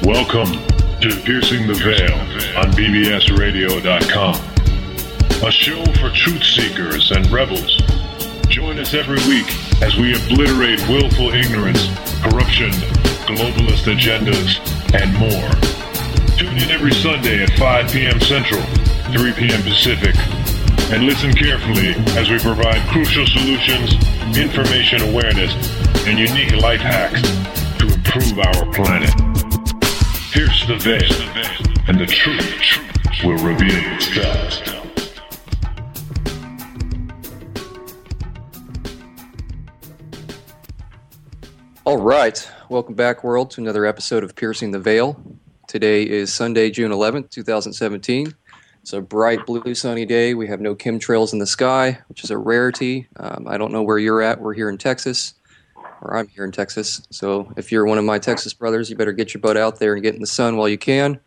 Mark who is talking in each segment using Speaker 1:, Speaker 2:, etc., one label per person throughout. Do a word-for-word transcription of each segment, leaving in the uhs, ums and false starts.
Speaker 1: Welcome to Piercing the Veil on B B S radio dot com, a show for truth seekers and rebels. Join us every week as we obliterate willful ignorance, corruption, globalist agendas, and more. Tune in every Sunday at five p.m. Central, three p.m. Pacific, and listen carefully as we provide crucial solutions, information awareness, and unique life hacks to improve our planet. Pierce the veil, and the truth will reveal itself.
Speaker 2: All right, welcome back, world, to another episode of Piercing the Veil. Today is Sunday, June eleventh, twenty seventeen. It's a bright, blue, sunny day. We have no chemtrails in the sky, which is a rarity. Um, I don't know where you're at. We're here in Texas, or I'm here in Texas. So if you're one of my Texas brothers, you better get your butt out there and get in the sun while you can.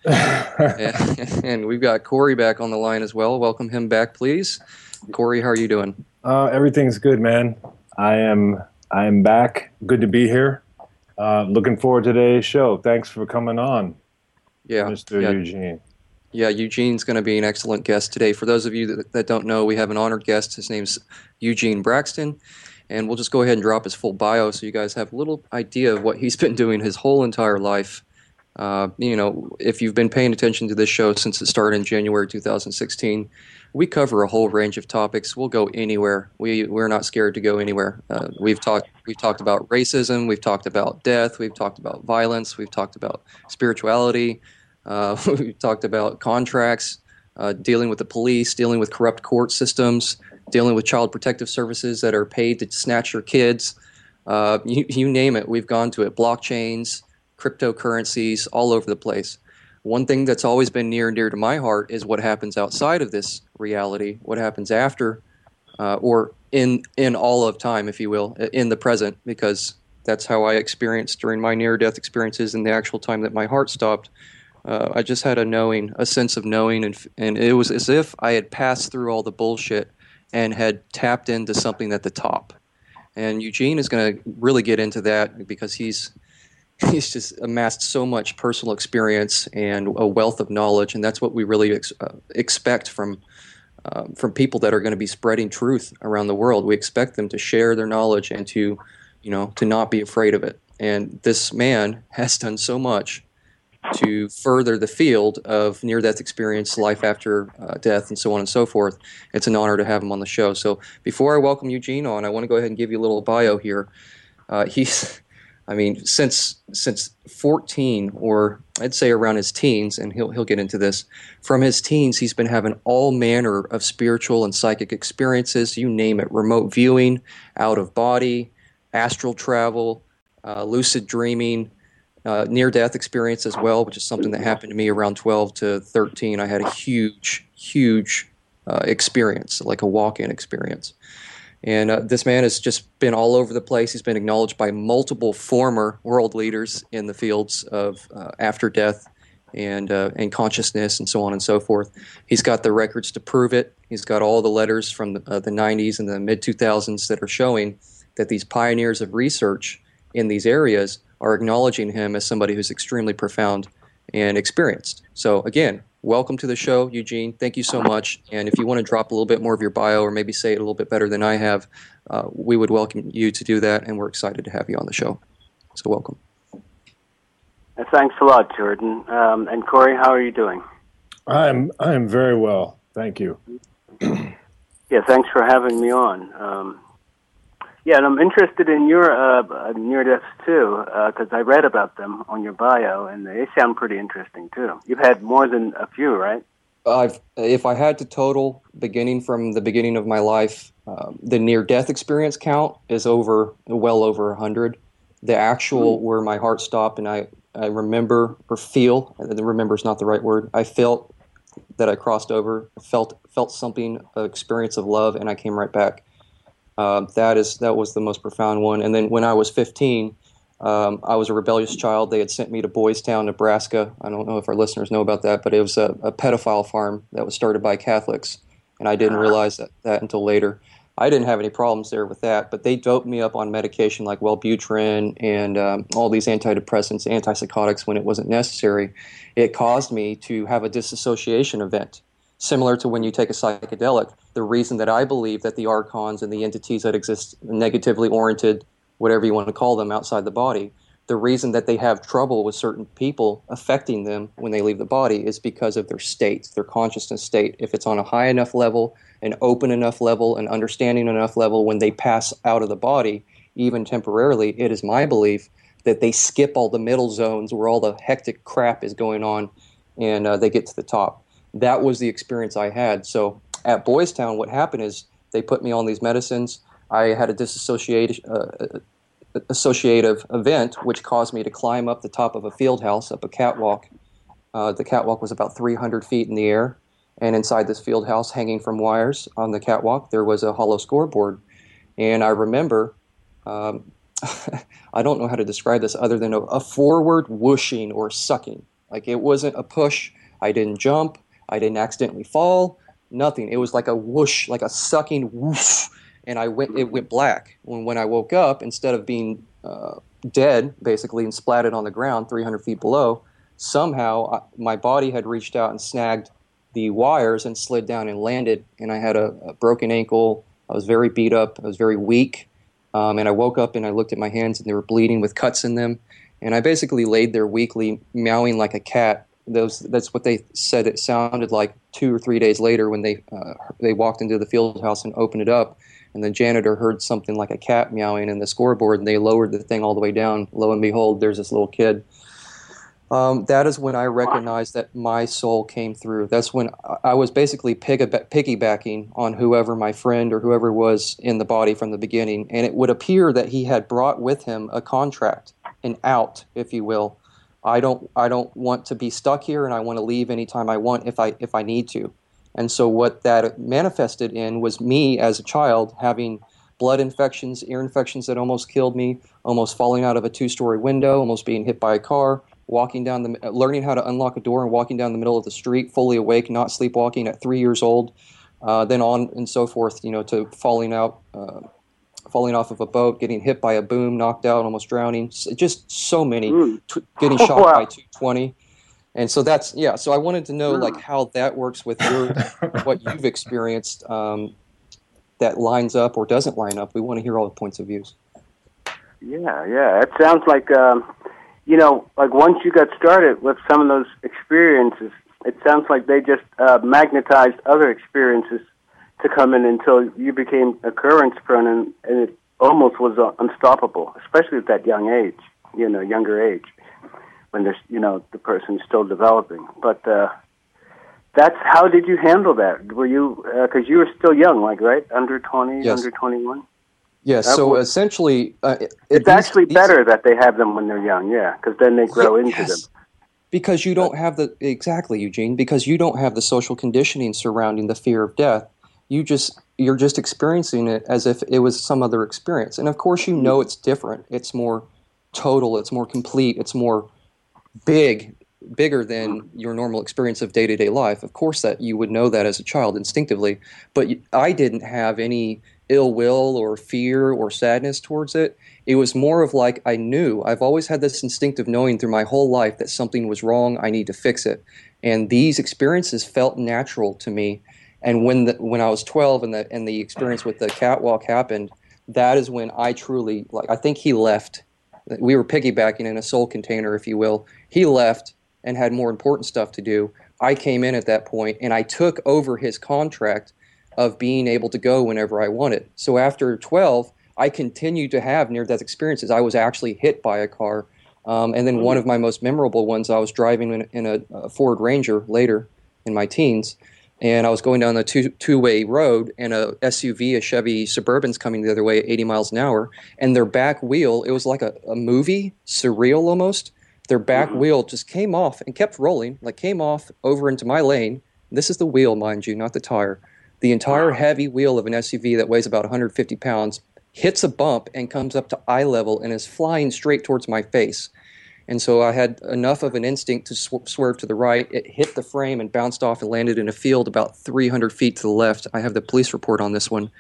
Speaker 2: and, and we've got Corey back on the line as well. Welcome him back, please. Corey, how are you doing?
Speaker 3: Uh, everything's good, man. I am I am back. Good to be here. Uh, looking forward to today's show. Thanks for coming on,
Speaker 2: yeah,
Speaker 3: Mister
Speaker 2: yeah.
Speaker 3: Eugene.
Speaker 2: Yeah, Eugene's going to be an excellent guest today. For those of you that, that don't know, we have an honored guest. His name's Eugene Braxton, and we'll just go ahead and drop his full bio so you guys have a little idea of what he's been doing his whole entire life. Uh, you know, if you've been paying attention to this show since it started in January two thousand sixteen, we cover a whole range of topics. We'll go anywhere. We we're not scared to go anywhere. Uh, we've talked we've talked about racism. We've talked about death. We've talked about violence. We've talked about spirituality. Uh, we've talked about contracts, uh, dealing with the police, dealing with corrupt court systems, dealing with child protective services that are paid to snatch your kids. Uh, you, you name it, we've gone to it. Blockchains, cryptocurrencies, all over the place. One thing that's always been near and dear to my heart is what happens outside of this reality, what happens after, uh, or in in all of time, if you will, in the present, because that's how I experienced during my near-death experiences and the actual time that my heart stopped. Uh, I just had a knowing, a sense of knowing, and and it was as if I had passed through all the bullshit and had tapped into something at the top. And Eugene is going to really get into that because he's he's just amassed so much personal experience and a wealth of knowledge, and that's what we really ex- uh, expect from uh, from people that are going to be spreading truth around the world. We expect them to share their knowledge and to, you know, to not be afraid of it. And this man has done so much to further the field of near-death experience, life after uh, death, and so on and so forth. It's an honor to have him on the show. So before I welcome Eugene on, I want to go ahead and give you a little bio here. Uh, he's, I mean, since since fourteen, or I'd say around his teens, and he'll he'll get into this. From his teens, he's been having all manner of spiritual and psychic experiences. You name it: remote viewing, out of body, astral travel, uh, lucid dreaming. Uh, near-death experience as well, which is something that happened to me around twelve to thirteen. I had a huge, huge uh, experience, like a walk-in experience. And uh, this man has just been all over the place. He's been acknowledged by multiple former world leaders in the fields of uh, after death and uh, and consciousness and so on and so forth. He's got the records to prove it. He's got all the letters from the, uh, the nineties and the mid two thousands that are showing that these pioneers of research in these areas are acknowledging him as somebody who's extremely profound and experienced. So again, welcome to the show, Eugene. Thank you so much. And if you want to drop a little bit more of your bio or maybe say it a little bit better than I have, uh, we would welcome you to do that, and we're excited to have you on the show. So welcome.
Speaker 4: Uh, Thanks a lot, Jordan. Um, and Corey, how are you doing?
Speaker 3: I'm I'm very well, thank you.
Speaker 4: Yeah, thanks for having me on. Um, Yeah, and I'm interested in your uh, near-deaths, too, because uh, I read about them on your bio, and they sound pretty interesting, too. You've had more than a few, right?
Speaker 2: I've, if I had to total, beginning from the beginning of my life, uh, the near-death experience count is over, well over one hundred. The actual, mm. where my heart stopped, and I, I remember, or feel, remember is not the right word, I felt that I crossed over, felt felt something, an experience of love, and I came right back. Uh, that is that was the most profound one. And then when I was fifteen, um, I was a rebellious child. They had sent me to Boys Town, Nebraska. I don't know if our listeners know about that, but it was a, a pedophile farm that was started by Catholics, and I didn't realize that, that until later. I didn't have any problems there with that, but they doped me up on medication like Wellbutrin and um, all these antidepressants, antipsychotics when it wasn't necessary. It caused me to have a disassociation event, similar to when you take a psychedelic. The reason that I believe that the archons and the entities that exist, negatively oriented, whatever you want to call them, outside the body, the reason that they have trouble with certain people affecting them when they leave the body is because of their state, their consciousness state. If it's on a high enough level, an open enough level, an understanding enough level, when they pass out of the body, even temporarily, it is my belief that they skip all the middle zones where all the hectic crap is going on, and uh, they get to the top. That was the experience I had. So at Boys Town, what happened is they put me on these medicines. I had a disassociation, uh, associative event, which caused me to climb up the top of a field house, up a catwalk. Uh, the catwalk was about three hundred feet in the air, and inside this field house, hanging from wires on the catwalk, there was a hollow scoreboard. And I remember, um, I don't know how to describe this other than a, a forward whooshing or sucking. Like, it wasn't a push. I didn't jump. I didn't accidentally fall. Nothing. It was like a whoosh, like a sucking whoosh. And I went. It went black. When when I woke up, instead of being uh, dead, basically, and splatted on the ground three hundred feet below, somehow I, my body had reached out and snagged the wires and slid down and landed. And I had a, a broken ankle. I was very beat up. I was very weak. Um, and I woke up and I looked at my hands and they were bleeding with cuts in them. And I basically laid there weakly, meowing like a cat. Those that's what they said it sounded like two or three days later when they uh, they walked into the field house and opened it up. And the janitor heard something like a cat meowing in the scoreboard, and they lowered the thing all the way down. Lo and behold, there's this little kid. Um, that is when I recognized that my soul came through. That's when I was basically piggybacking on whoever my friend or whoever was in the body from the beginning. And it would appear that he had brought with him a contract, an out, if you will. I don't, I don't want to be stuck here, and I want to leave anytime I want if I, if I need to. And so what that manifested in was me as a child having blood infections, ear infections that almost killed me, almost falling out of a two-story window, almost being hit by a car, walking down the, learning how to unlock a door and walking down the middle of the street, fully awake, not sleepwalking at three years old, uh, then on and so forth, you know, to falling out, uh, falling off of a boat, getting hit by a boom, knocked out, almost drowning. Just so many, mm. t- getting shot wow. by two twenty. And so that's, yeah, so I wanted to know, like, how that works with your, what you've experienced um, that lines up or doesn't line up. We want to hear all the points of views.
Speaker 4: Yeah, yeah. It sounds like, um, you know, like once you got started with some of those experiences, it sounds like they just uh, magnetized other experiences to come in until you became occurrence-prone, and, and it almost was uh, unstoppable, especially at that young age, you know, younger age. When there's, you know, the person's still developing. But uh, that's, how did you handle that? Were you, because uh, you were still young, like, right? Under twenty,
Speaker 2: yes.
Speaker 4: under twenty-one?
Speaker 2: Yes, that so was, essentially... Uh, it,
Speaker 4: it's these, actually these, better that they have them when they're young, yeah, because then they grow
Speaker 2: yeah,
Speaker 4: into
Speaker 2: yes.
Speaker 4: them.
Speaker 2: Because you don't have the, exactly, Eugene, because you don't have the social conditioning surrounding the fear of death. You just, you're just experiencing it as if it was some other experience. And of course you know it's different. It's more total, it's more complete, it's more big, bigger than your normal experience of day-to-day life. Of course that you would know that as a child instinctively, but I didn't have any ill will or fear or sadness towards it. It was more of like I knew. I've always had this instinctive knowing through my whole life that something was wrong, I need to fix it. And these experiences felt natural to me. And when the, when I was twelve and the and the experience with the catwalk happened, that is when I truly, like, I think he left. We were piggybacking in a soul container, if you will. He left and had more important stuff to do. I came in at that point, and I took over his contract of being able to go whenever I wanted. So after twelve, I continued to have near-death experiences. I was actually hit by a car. Um, and then one of my most memorable ones, I was driving in, in a, a Ford Ranger later in my teens, and I was going down the two, two-way road, and a S U V, a Chevy Suburban's coming the other way at eighty miles an hour, and their back wheel, it was like a, a movie, surreal almost. Their back mm-hmm. wheel just came off and kept rolling, like came off over into my lane. This is the wheel, mind you, not the tire. The entire heavy wheel of an S U V that weighs about one hundred fifty pounds hits a bump and comes up to eye level and is flying straight towards my face. And so I had enough of an instinct to sw- swerve to the right. It hit the frame and bounced off and landed in a field about three hundred feet to the left. I have the police report on this one.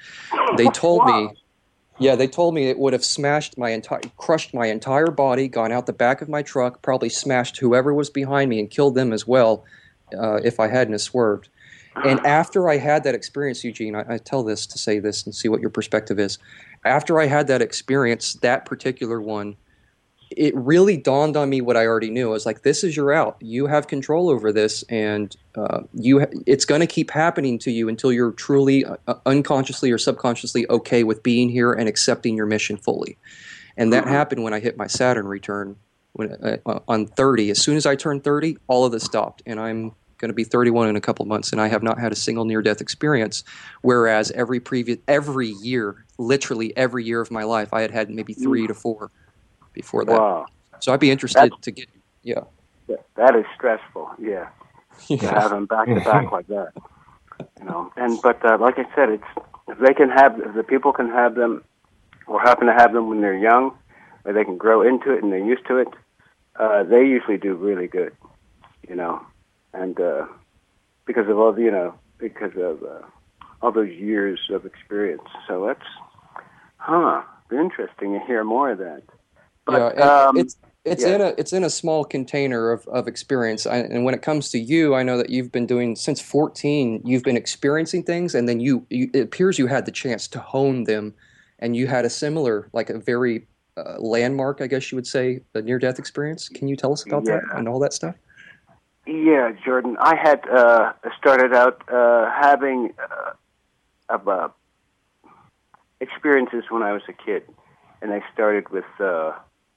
Speaker 2: They told
Speaker 4: Wow.
Speaker 2: me, yeah, they told me it would have smashed my entire, crushed my entire body, gone out the back of my truck, probably smashed whoever was behind me and killed them as well, uh, if I hadn't have swerved. And after I had that experience, Eugene, I, I tell this to say this and see what your perspective is. After I had that experience, that particular one, it really dawned on me what I already knew. I was like, this is your out. You have control over this, and uh, you. Ha- it's going to keep happening to you until you're truly uh, unconsciously or subconsciously okay with being here and accepting your mission fully. And that happened when I hit my Saturn return when, uh, on thirty. As soon as I turned thirty, all of this stopped, and I'm going to be thirty-one in a couple months, and I have not had a single near-death experience, whereas every previous every year, literally every year of my life, I had had maybe three to four before that.
Speaker 4: Wow.
Speaker 2: So I'd be interested
Speaker 4: That's,
Speaker 2: to get, yeah.
Speaker 4: that, that is stressful, yeah, to
Speaker 2: yeah.
Speaker 4: have them back to back like that. You know, and but uh, like I said, it's if they can have, if the people can have them, or happen to have them when they're young, or they can grow into it and they're used to it, uh, they usually do really good. You know, and uh, because of all the, you know, because of uh, all those years of experience. So that's, huh, interesting to hear more of that. But,
Speaker 2: yeah,
Speaker 4: um,
Speaker 2: it's it's
Speaker 4: yeah.
Speaker 2: in a it's in a small container of, of experience. I, and when it comes to you, I know that you've been doing since fourteen. You've been experiencing things, and then you, you it appears you had the chance to hone them, and you had a similar, like a very uh, landmark, I guess you would say, a near death experience. Can you tell us about
Speaker 4: Yeah.
Speaker 2: that and all that stuff?
Speaker 4: Yeah, Jordan. I had uh, started out uh, having uh, of, uh, experiences when I was a kid, and I started with uh,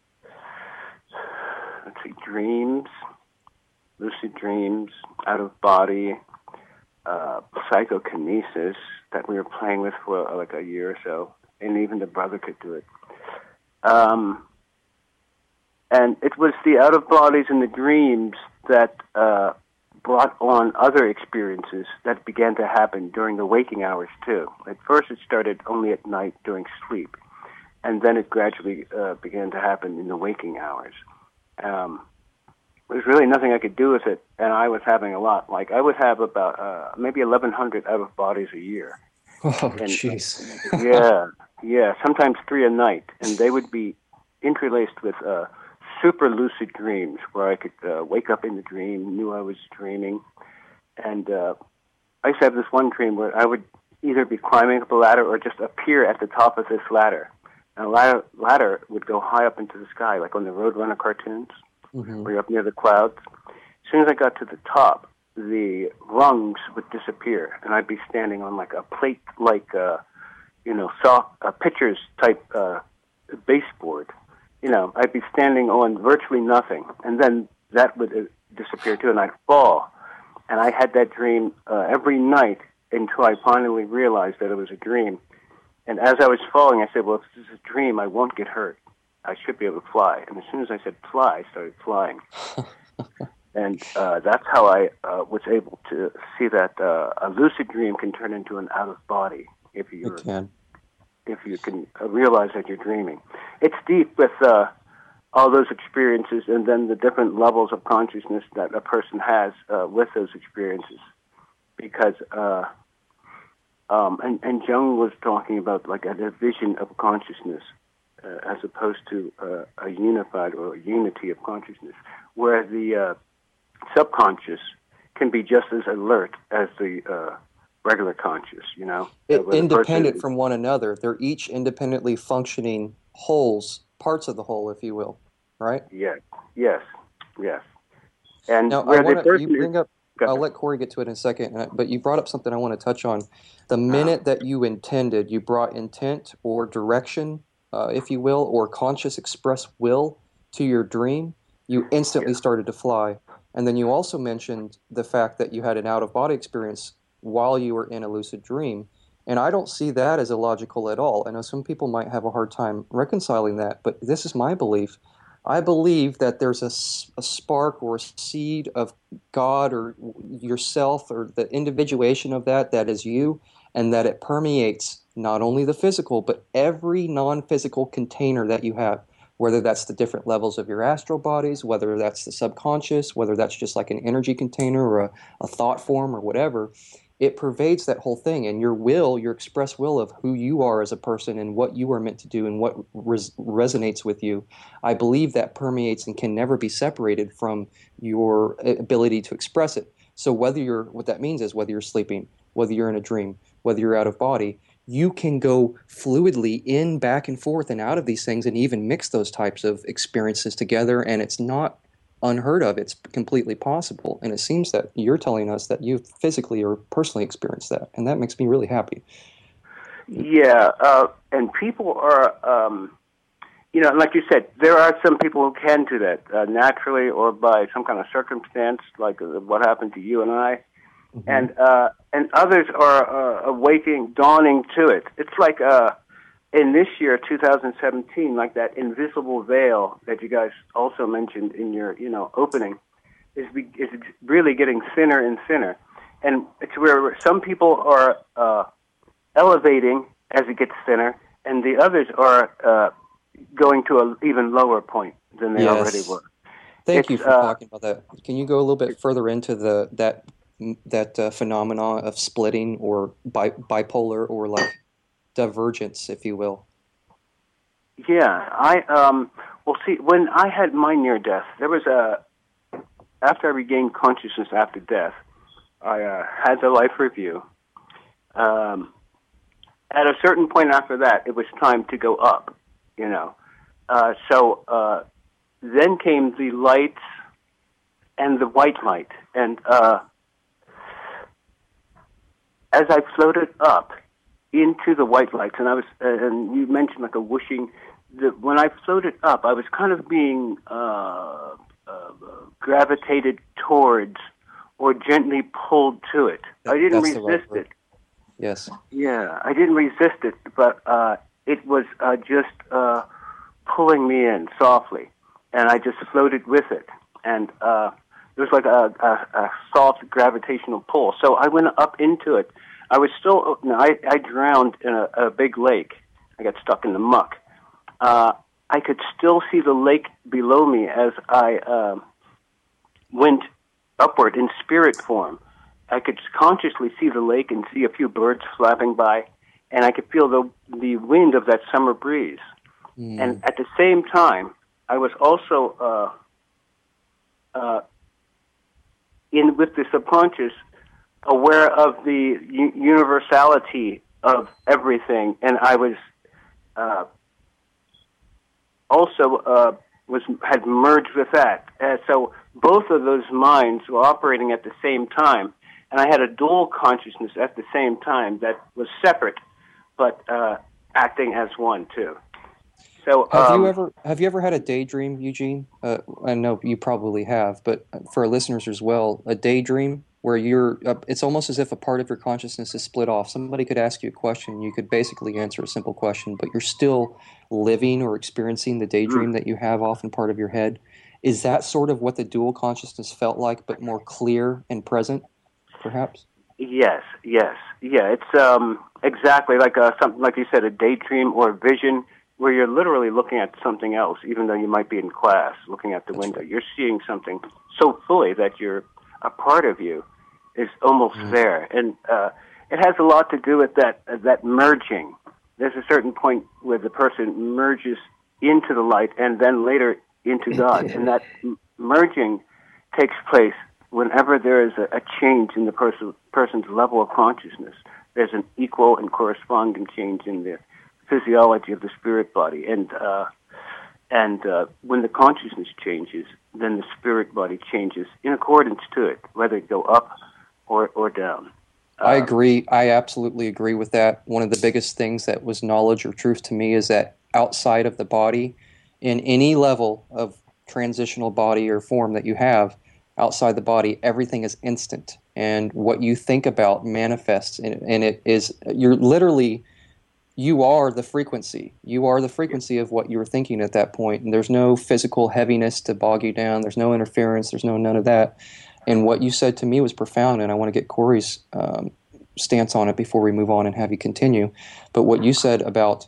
Speaker 4: let's see, dreams, lucid dreams, out of body, uh, psychokinesis that we were playing with for uh, like a year or so, and even the brother could do it. Um, and it was the out of bodies and the dreams that uh, brought on other experiences that began to happen during the waking hours too. At first, it started only at night during sleep, and then it gradually uh, began to happen in the waking hours. Um, there was really nothing I could do with it, and I was having a lot. Like I would have about uh, maybe eleven hundred out of bodies a year.
Speaker 2: Oh,
Speaker 4: And,
Speaker 2: jeez.
Speaker 4: yeah, yeah, sometimes three a night, and they would be interlaced with uh, super lucid dreams where I could uh, wake up in the dream, knew I was dreaming, and uh, I used to have this one dream where I would either be climbing up a ladder or just appear at the top of this ladder. And the ladder, ladder would go high up into the sky, like on the Roadrunner cartoons,
Speaker 2: Mm-hmm.
Speaker 4: where you're up near the clouds. As soon as I got to the top, the rungs would disappear, and I'd be standing on like a plate-like, uh, you know, soft, uh, pitcher's type uh, baseboard. You know, I'd be standing on virtually nothing, and then that would uh, disappear too, and I'd fall. And I had that dream uh, every night until I finally realized that it was a dream. And as I was falling, I said, well, if this is a dream, I won't get hurt. I should be able to fly. And as soon as I said fly, I started flying. And uh, that's how I uh, was able to see that uh, a lucid dream can turn into an out-of-body if you
Speaker 2: It can.
Speaker 4: if you can uh, realize that you're dreaming. It's deep with uh, all those experiences and then the different levels of consciousness that a person has uh, with those experiences. Because, uh, um, and, and Jung was talking about like a division of consciousness uh, as opposed to uh, a unified or a unity of consciousness, where the uh, subconscious can be just as alert as the uh, regular conscious, you know?
Speaker 2: It,
Speaker 4: Uh, where the
Speaker 2: independent
Speaker 4: person-
Speaker 2: from one another. They're each independently functioning wholes, parts of the whole, if you will, right?
Speaker 4: Yes, yes, yes. And
Speaker 2: Now,
Speaker 4: where
Speaker 2: I
Speaker 4: the
Speaker 2: want to,
Speaker 4: person
Speaker 2: you bring up,
Speaker 4: Go
Speaker 2: I'll
Speaker 4: ahead.
Speaker 2: let Corey get to it in a second, uh, but you brought up something I want to touch on. The minute that you intended, you brought intent or direction, uh, if you will, or conscious express will to your dream, you instantly
Speaker 4: Yeah.
Speaker 2: started to fly. And then you also mentioned the fact that you had an out-of-body experience while you were in a lucid dream. And I don't see that as illogical at all. I know some people might have a hard time reconciling that, but this is my belief. I believe that there's a, s- a spark or a seed of God or yourself or the individuation of that that is you, and that it permeates not only the physical, but every non-physical container that you have, whether that's the different levels of your astral bodies, whether that's the subconscious, whether that's just like an energy container or a, a thought form or whatever. it pervades that whole thing, and your will, your express will of who you are as a person and what you are meant to do and what res- resonates with you, I believe that permeates and can never be separated from your ability to express it. So whether you're, what that means is whether you're sleeping, whether you're in a dream, whether you're out of body, you can go fluidly in, back and forth and out of these things and even mix those types of experiences together, and it's not unheard of. It's completely possible, and it seems that you're telling us that you physically or personally experienced that, and that makes me really happy.
Speaker 4: Yeah, uh, and people are, um, you know, like you said, there are some people who can do that uh, naturally or by some kind of circumstance, like uh, what happened to you and I, mm-hmm. and uh, and others are uh, awaking, dawning to it. It's like uh, in this year, two thousand seventeen, like that invisible veil that you guys also mentioned in your, you know, opening, is be, is really getting thinner and thinner, and it's where some people are uh, elevating as it gets thinner, and the others are uh, going to an even lower point than they
Speaker 2: yes.
Speaker 4: already were.
Speaker 2: Thank
Speaker 4: it's,
Speaker 2: you for
Speaker 4: uh,
Speaker 2: talking about that. Can you go a little bit further into the that that uh, phenomena of splitting or bi- bipolar or like divergence, if you will?
Speaker 4: Yeah, I um. Well, see, when I had my near death, there was a after I regained consciousness after death, I uh, had the life review. Um, at a certain point after that, it was time to go up. You know, uh, so uh, then came the lights and the white light, and uh, as I floated up into the white lights, and I was, uh, and you mentioned like a whooshing. The, when I floated up, I was kind of being uh, uh, gravitated towards, or gently pulled to it.
Speaker 2: That,
Speaker 4: I didn't
Speaker 2: resist
Speaker 4: right it.
Speaker 2: Yes.
Speaker 4: Yeah, I didn't resist it, but uh, it was uh, just uh, pulling me in softly, and I just floated with it, and uh, it was like a, a, a soft gravitational pull. So I went up into it. I was still, no, I, I drowned in a, a big lake. I got stuck in the muck. Uh, I could still see the lake below me as I uh, went upward in spirit form. I could consciously see the lake and see a few birds flapping by, and I could feel the the wind of that summer breeze. Mm. And at the same time, I was also uh, uh, in with the subconscious, aware of the u- universality of everything, and I was uh, also uh, was had merged with that. Uh, so both of those minds were operating at the same time, and I had a dual consciousness at the same time that was separate, but uh, acting as one too. So
Speaker 2: have
Speaker 4: um,
Speaker 2: you ever have you ever had a daydream, Eugene? Uh, I know you probably have, but for our listeners as well, a daydream where you're, uh, it's almost as if a part of your consciousness is split off. Somebody could ask you a question, you could basically answer a simple question, but you're still living or experiencing the daydream mm. that you have off in part of your head. Is that sort of what the dual consciousness felt like, but more clear and present, perhaps?
Speaker 4: Yes, yes, yeah. It's um, exactly like a, something like you said, a daydream or a vision, where you're literally looking at something else, even though you might be in class looking at the That's window. Right. You're seeing something so fully that you're a part of you is almost mm. there, and uh, it has a lot to do with that uh, that merging. There's a certain point where the person merges into the light, and then later into God, and that m- merging takes place whenever there is a, a change in the person, person's level of consciousness. There's an equal and corresponding change in the physiology of the spirit body, and uh, and uh, when the consciousness changes, then the spirit body changes in accordance to it, whether it go up or or down. Um,
Speaker 2: I agree. I absolutely agree with that. One of the biggest things that was knowledge or truth to me is that outside of the body, in any level of transitional body or form that you have, outside the body, everything is instant, and what you think about manifests, and, and it is, you're literally, you are the frequency. You are the frequency of what you were thinking at that point, and there's no physical heaviness to bog you down. There's no interference. There's no none of that. And what you said to me was profound, and I want to get Corey's um, stance on it before we move on and have you continue. But what you said about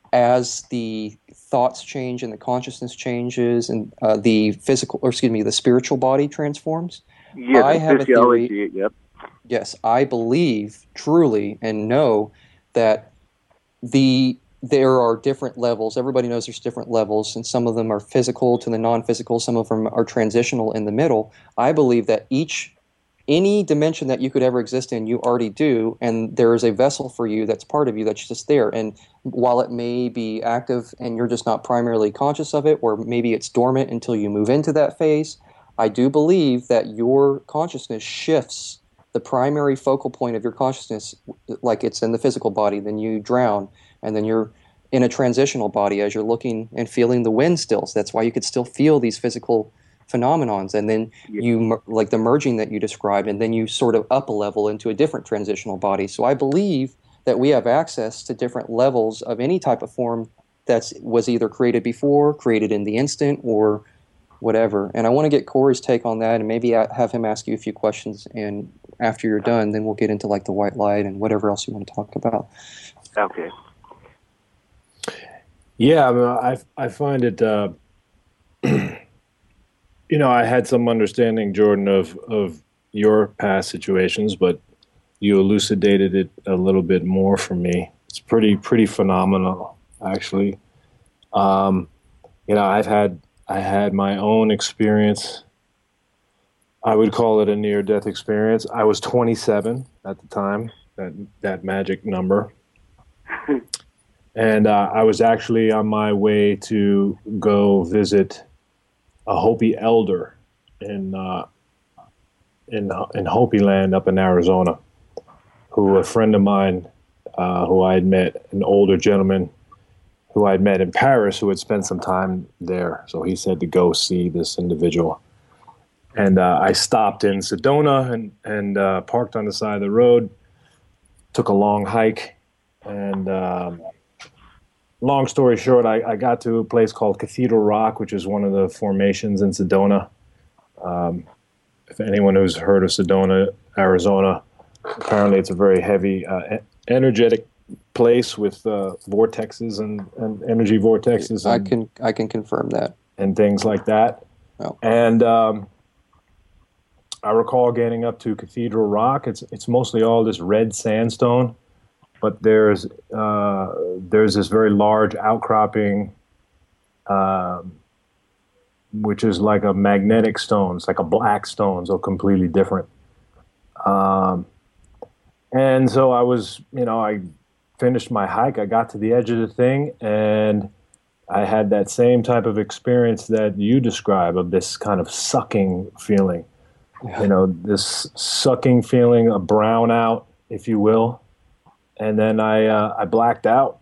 Speaker 2: as the thoughts change and the consciousness changes and uh, the physical, or excuse me, the spiritual body transforms.
Speaker 4: Yeah,
Speaker 2: I
Speaker 4: the
Speaker 2: have
Speaker 4: physiology,
Speaker 2: a theory.
Speaker 4: Yep.
Speaker 2: Yes, I believe truly and know that the there are different levels. Everybody knows there's different levels, and some of them are physical to the non-physical. Some of them are transitional in the middle. I believe that each, any dimension that you could ever exist in, you already do, and there is a vessel for you that's part of you that's just there. And while it may be active and you're just not primarily conscious of it, or maybe it's dormant until you move into that phase, I do believe that your consciousness shifts the primary focal point of your consciousness, like it's in the physical body, then you drown, and then you're in a transitional body as you're looking and feeling the wind still. So that's why you could still feel these physical phenomenons, and then you, like the merging that you described, and then you sort of up a level into a different transitional body. So I believe that we have access to different levels of any type of form that was either created before, created in the instant, or whatever. And I want to get Corey's take on that, and maybe have him ask you a few questions, and after you're done, then we'll get into like the white light and whatever else you want to talk about.
Speaker 4: Okay.
Speaker 3: Yeah, I mean, I, I find it, uh, you know, I had some understanding, Jordan, of, of your past situations, but you elucidated it a little bit more for me. It's pretty, pretty phenomenal, actually. Um, you know, I've had, I had my own experience. I would call it a near-death experience. I was twenty-seven at the time, that that magic number. And uh, I was actually on my way to go visit a Hopi elder in uh, in in Hopi land up in Arizona, who a friend of mine, uh, who I had met, an older gentleman who I had met in Paris, who had spent some time there. So he said to go see this individual. And uh, I stopped in Sedona and, and uh, parked on the side of the road, took a long hike, and um, long story short, I, I got to a place called Cathedral Rock, which is one of the formations in Sedona. Um, if anyone who's heard of Sedona, Arizona, apparently it's a very heavy, uh, energetic place with uh, vortexes and, and energy vortexes. And,
Speaker 2: I can I can confirm that.
Speaker 3: And things like that.
Speaker 2: Oh.
Speaker 3: And um, I recall getting up to Cathedral Rock. It's it's mostly all this red sandstone, but there's uh, there's this very large outcropping, um, which is like a magnetic stone. It's like a black stone, so completely different. Um, and so I was, you know, I finished my hike. I got to the edge of the thing, and I had that same type of experience that you describe, of this kind of sucking feeling. Yeah. You know, this sucking feeling, a brownout, if you will. And then I uh, I blacked out,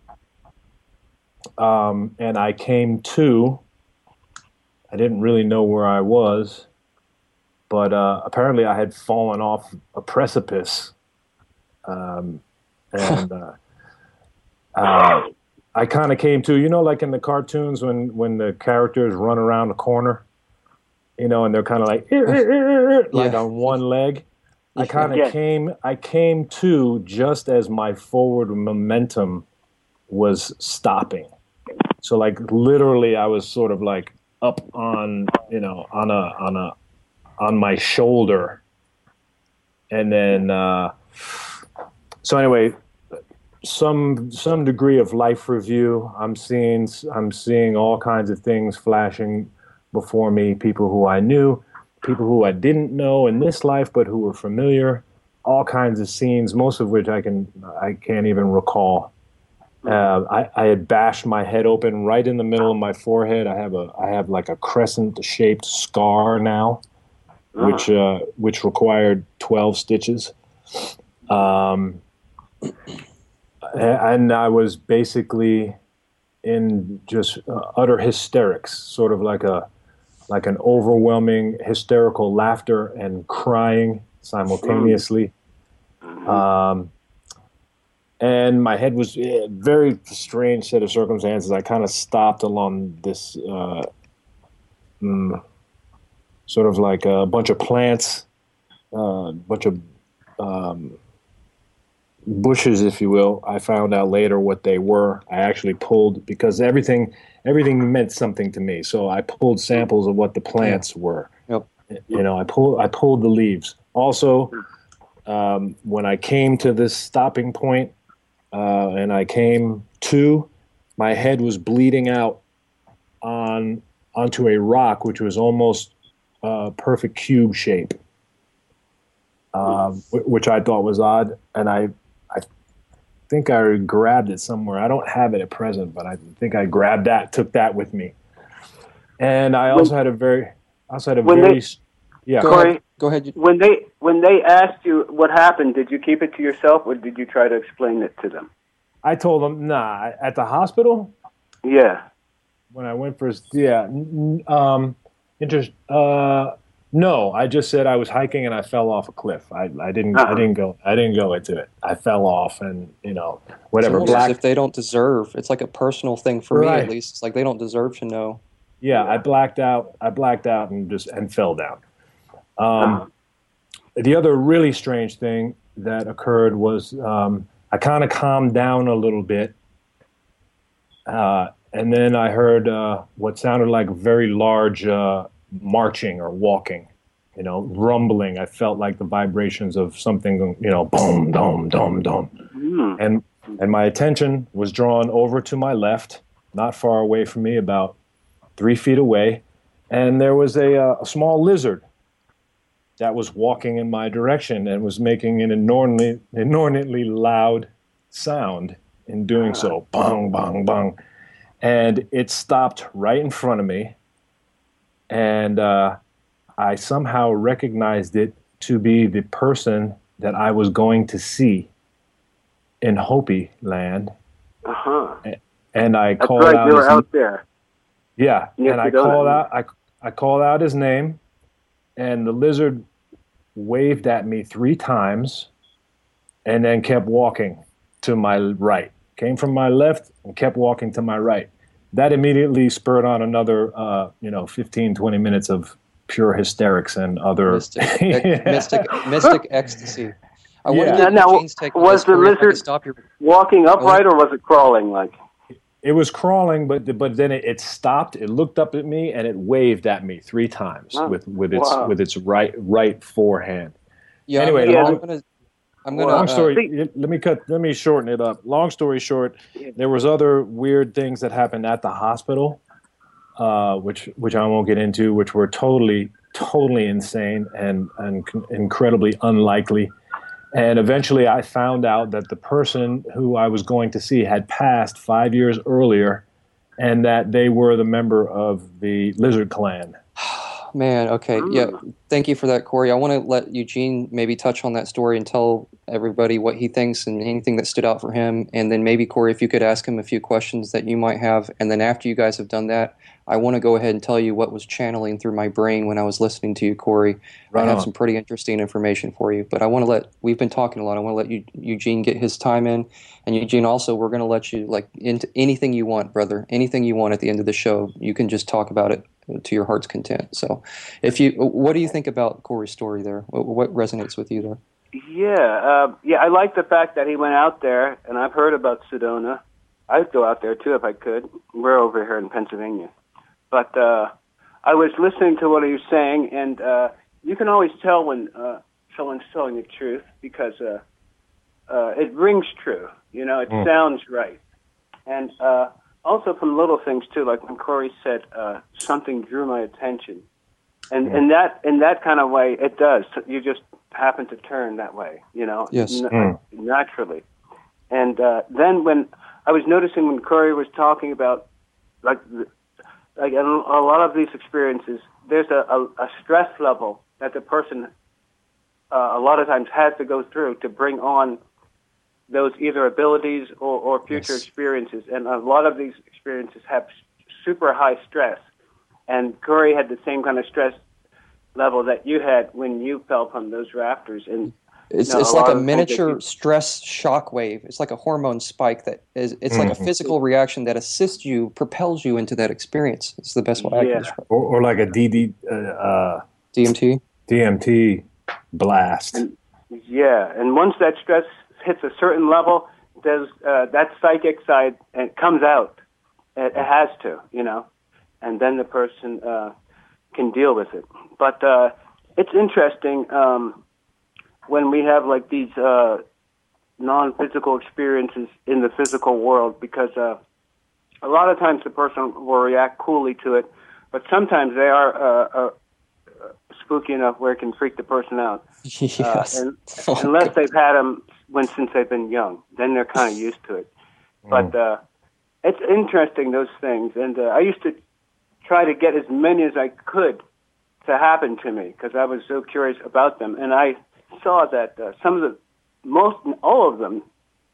Speaker 3: um, and I came to. I didn't really know where I was, but uh, apparently I had fallen off a precipice, um, and uh, uh, I kind of came to, you know, like in the cartoons when when the characters run around the corner, you know, and they're kind of like eh, eh, eh, eh, like yeah. on one leg. I kind of yeah. came, I came to just as my forward momentum was stopping. So like literally I was sort of like up on, you know, on a, on a, on my shoulder. And then, uh, so anyway, some, some degree of life review. I'm seeing, I'm seeing all kinds of things flashing before me, people who I knew, people who I didn't know in this life, but who were familiar, all kinds of scenes, most of which I can, I can't even recall. Uh, I, I had bashed my head open right in the middle of my forehead. I have a, I have like a crescent-shaped scar now, uh-huh. which, uh, which required twelve stitches. Um, and I was basically in just uh, utter hysterics, sort of like a, like an overwhelming hysterical laughter and crying simultaneously. Mm-hmm. Um, and my head was a very strange set of circumstances. I kind of stopped along this uh, mm, sort of like a bunch of plants, a uh, bunch of um, bushes, if you will. I found out later what they were. I actually pulled, because everything everything meant something to me. So I pulled samples of what the plants were.
Speaker 2: Yep.
Speaker 3: You know, I pulled I pulled the leaves. Also, um, when I came to this stopping point, uh, and I came to, my head was bleeding out on onto a rock, which was almost uh, perfect cube shape, uh, w- which I thought was odd. And I, I think I grabbed it somewhere. I don't have it at present, but I think I grabbed that, took that with me. And I also had a very, also had a
Speaker 4: When
Speaker 3: very,
Speaker 4: they-
Speaker 3: yeah.
Speaker 2: Go
Speaker 4: Corey,
Speaker 2: ahead. Go ahead.
Speaker 4: when they when they asked you what happened, did you keep it to yourself or did you try to explain it to them?
Speaker 3: I told them, nah, at the hospital,
Speaker 4: Yeah.
Speaker 3: when I went first, yeah, n- n- um, interest, uh, no, I just said I was hiking and I fell off a cliff. I, I didn't,
Speaker 4: Uh-huh.
Speaker 3: I didn't go, I didn't go into it. I fell off and, you know, whatever.
Speaker 2: It's almost
Speaker 3: Black,
Speaker 2: as if they don't deserve. It's like a personal thing for me,
Speaker 3: Right.
Speaker 2: at least. It's like they don't deserve to know.
Speaker 3: yeah, I blacked out, I blacked out and just, and fell down. Um,
Speaker 4: Uh-huh.
Speaker 3: The other really strange thing that occurred was, um, I kind of calmed down a little bit. Uh, and then I heard uh, what sounded like very large uh, marching or walking, you know, rumbling. I felt like the vibrations of something, you know, boom, dom, dom, dom.
Speaker 4: Hmm.
Speaker 3: And and my attention was drawn over to my left, not far away from me, about three feet away, and there was a, uh, a small lizard that was walking in my direction and was making an inordinately, inordinately loud sound in doing so. Bang, bang, bang. And it stopped right in front of me. And uh, I somehow recognized it to be the person that I was going to see in Hopi land.
Speaker 4: Uh-huh.
Speaker 3: And I
Speaker 4: That's
Speaker 3: called
Speaker 4: right,
Speaker 3: out
Speaker 4: you were
Speaker 3: his,
Speaker 4: out there.
Speaker 3: yeah,
Speaker 4: Near
Speaker 3: and I
Speaker 4: Sedona.
Speaker 3: called out I, I called out his name, and the lizard waved at me three times and then kept walking to my right. Came from my left and kept walking to my right. That immediately spurred on another, uh, you know, fifteen, twenty minutes of pure hysterics and other...
Speaker 2: Mystic,
Speaker 3: Yeah.
Speaker 2: mystic, mystic ecstasy. I want
Speaker 3: Yeah.
Speaker 2: to get
Speaker 4: Now,
Speaker 2: Eugene's take on
Speaker 4: was
Speaker 2: this,
Speaker 4: the
Speaker 2: Corey, if I could
Speaker 4: lizard-
Speaker 2: stop your...
Speaker 4: Walking upright or was it crawling like?
Speaker 3: It was crawling, but but then it, it stopped. It looked up at me and it waved at me three times
Speaker 4: Oh,
Speaker 3: with, with its
Speaker 4: wow.
Speaker 3: with its right right forehand.
Speaker 2: Yeah,
Speaker 3: Anyway,
Speaker 2: I'm gonna,
Speaker 3: long-
Speaker 2: I'm gonna, I'm gonna,
Speaker 3: Long
Speaker 2: uh,
Speaker 3: story. let me cut. Let me shorten it up. Long story short, there was other weird things that happened at the hospital, uh, which which I won't get into, which were totally totally insane and and c- incredibly unlikely. And eventually, I found out that the person who I was going to see had passed five years earlier, and that they were the member of the Lizard Clan.
Speaker 2: Man, okay. Yeah, thank you for that, Corey. I want to let Eugene maybe touch on that story and tell everybody what he thinks and anything that stood out for him. And then maybe, Corey, if you could ask him a few questions that you might have. And then after you guys have done that, I want to go ahead and tell you what was channeling through my brain when I was listening to you, Corey.
Speaker 3: Right
Speaker 2: I have
Speaker 3: on.
Speaker 2: some pretty interesting information for you. But I want to let, we've been talking a lot. I want to let you, Eugene get his time in. And Eugene, also, we're going to let you, like, into anything you want, brother. Anything you want at the end of the show. You can just talk about it to your heart's content. So if you, what do you think about Corey's story there? What, what resonates with you there?
Speaker 4: Yeah, uh, yeah. I like the fact that he went out there, and I've heard about Sedona. I'd go out there too if I could. We're over here in Pennsylvania, but uh, I was listening to what he was saying, and uh, you can always tell when uh, someone's telling the truth because uh, uh, it rings true. You know, it
Speaker 3: Mm.
Speaker 4: sounds right, and uh, also from little things too, like when Corey said uh, something drew my attention. And in that in that kind of way, it does. You just happen to turn that way, you know,
Speaker 2: Yes.
Speaker 4: n-
Speaker 3: Mm.
Speaker 4: naturally. And uh, then when I was noticing when Corey was talking about, like, the- like in a lot of these experiences, there's a, a, a stress level that the person uh, a lot of times has to go through to bring on those either abilities or, or future
Speaker 2: Yes.
Speaker 4: experiences. And a lot of these experiences have super high stress. And Corey had the same kind of stress level that you had when you fell from those rafters. And
Speaker 2: It's,
Speaker 4: No,
Speaker 2: it's
Speaker 4: a
Speaker 2: like
Speaker 4: lot
Speaker 2: a
Speaker 4: of the things that
Speaker 2: miniature
Speaker 4: you-
Speaker 2: stress shock wave. It's like a hormone spike that is, it's like a
Speaker 3: Mhm.
Speaker 2: physical reaction that assists you, propels you into that experience. It's the best way I
Speaker 4: Yeah.
Speaker 2: can describe it.
Speaker 3: Or, or like a D D, uh, uh,
Speaker 2: D M T?
Speaker 3: D M T blast.
Speaker 4: And- yeah, and once that stress hits a certain level, there's uh, that psychic side and it comes out. It, it has to, you know, and then the person uh, can deal with it. But uh, it's interesting. Um, when we have like these uh, non-physical experiences in the physical world, because uh, a lot of times the person will react coolly to it, but sometimes they are uh, uh, spooky enough where it can freak the person out.
Speaker 2: Yes.
Speaker 4: Uh, and,
Speaker 2: Oh,
Speaker 4: unless
Speaker 2: God.
Speaker 4: they've had them when since they've been young, then they're kind of used to it.
Speaker 3: Mm.
Speaker 4: But uh, it's interesting, those things. And uh, I used to try to get as many as I could to happen to me because I was so curious about them. And I saw that uh, some of the, most, all of them,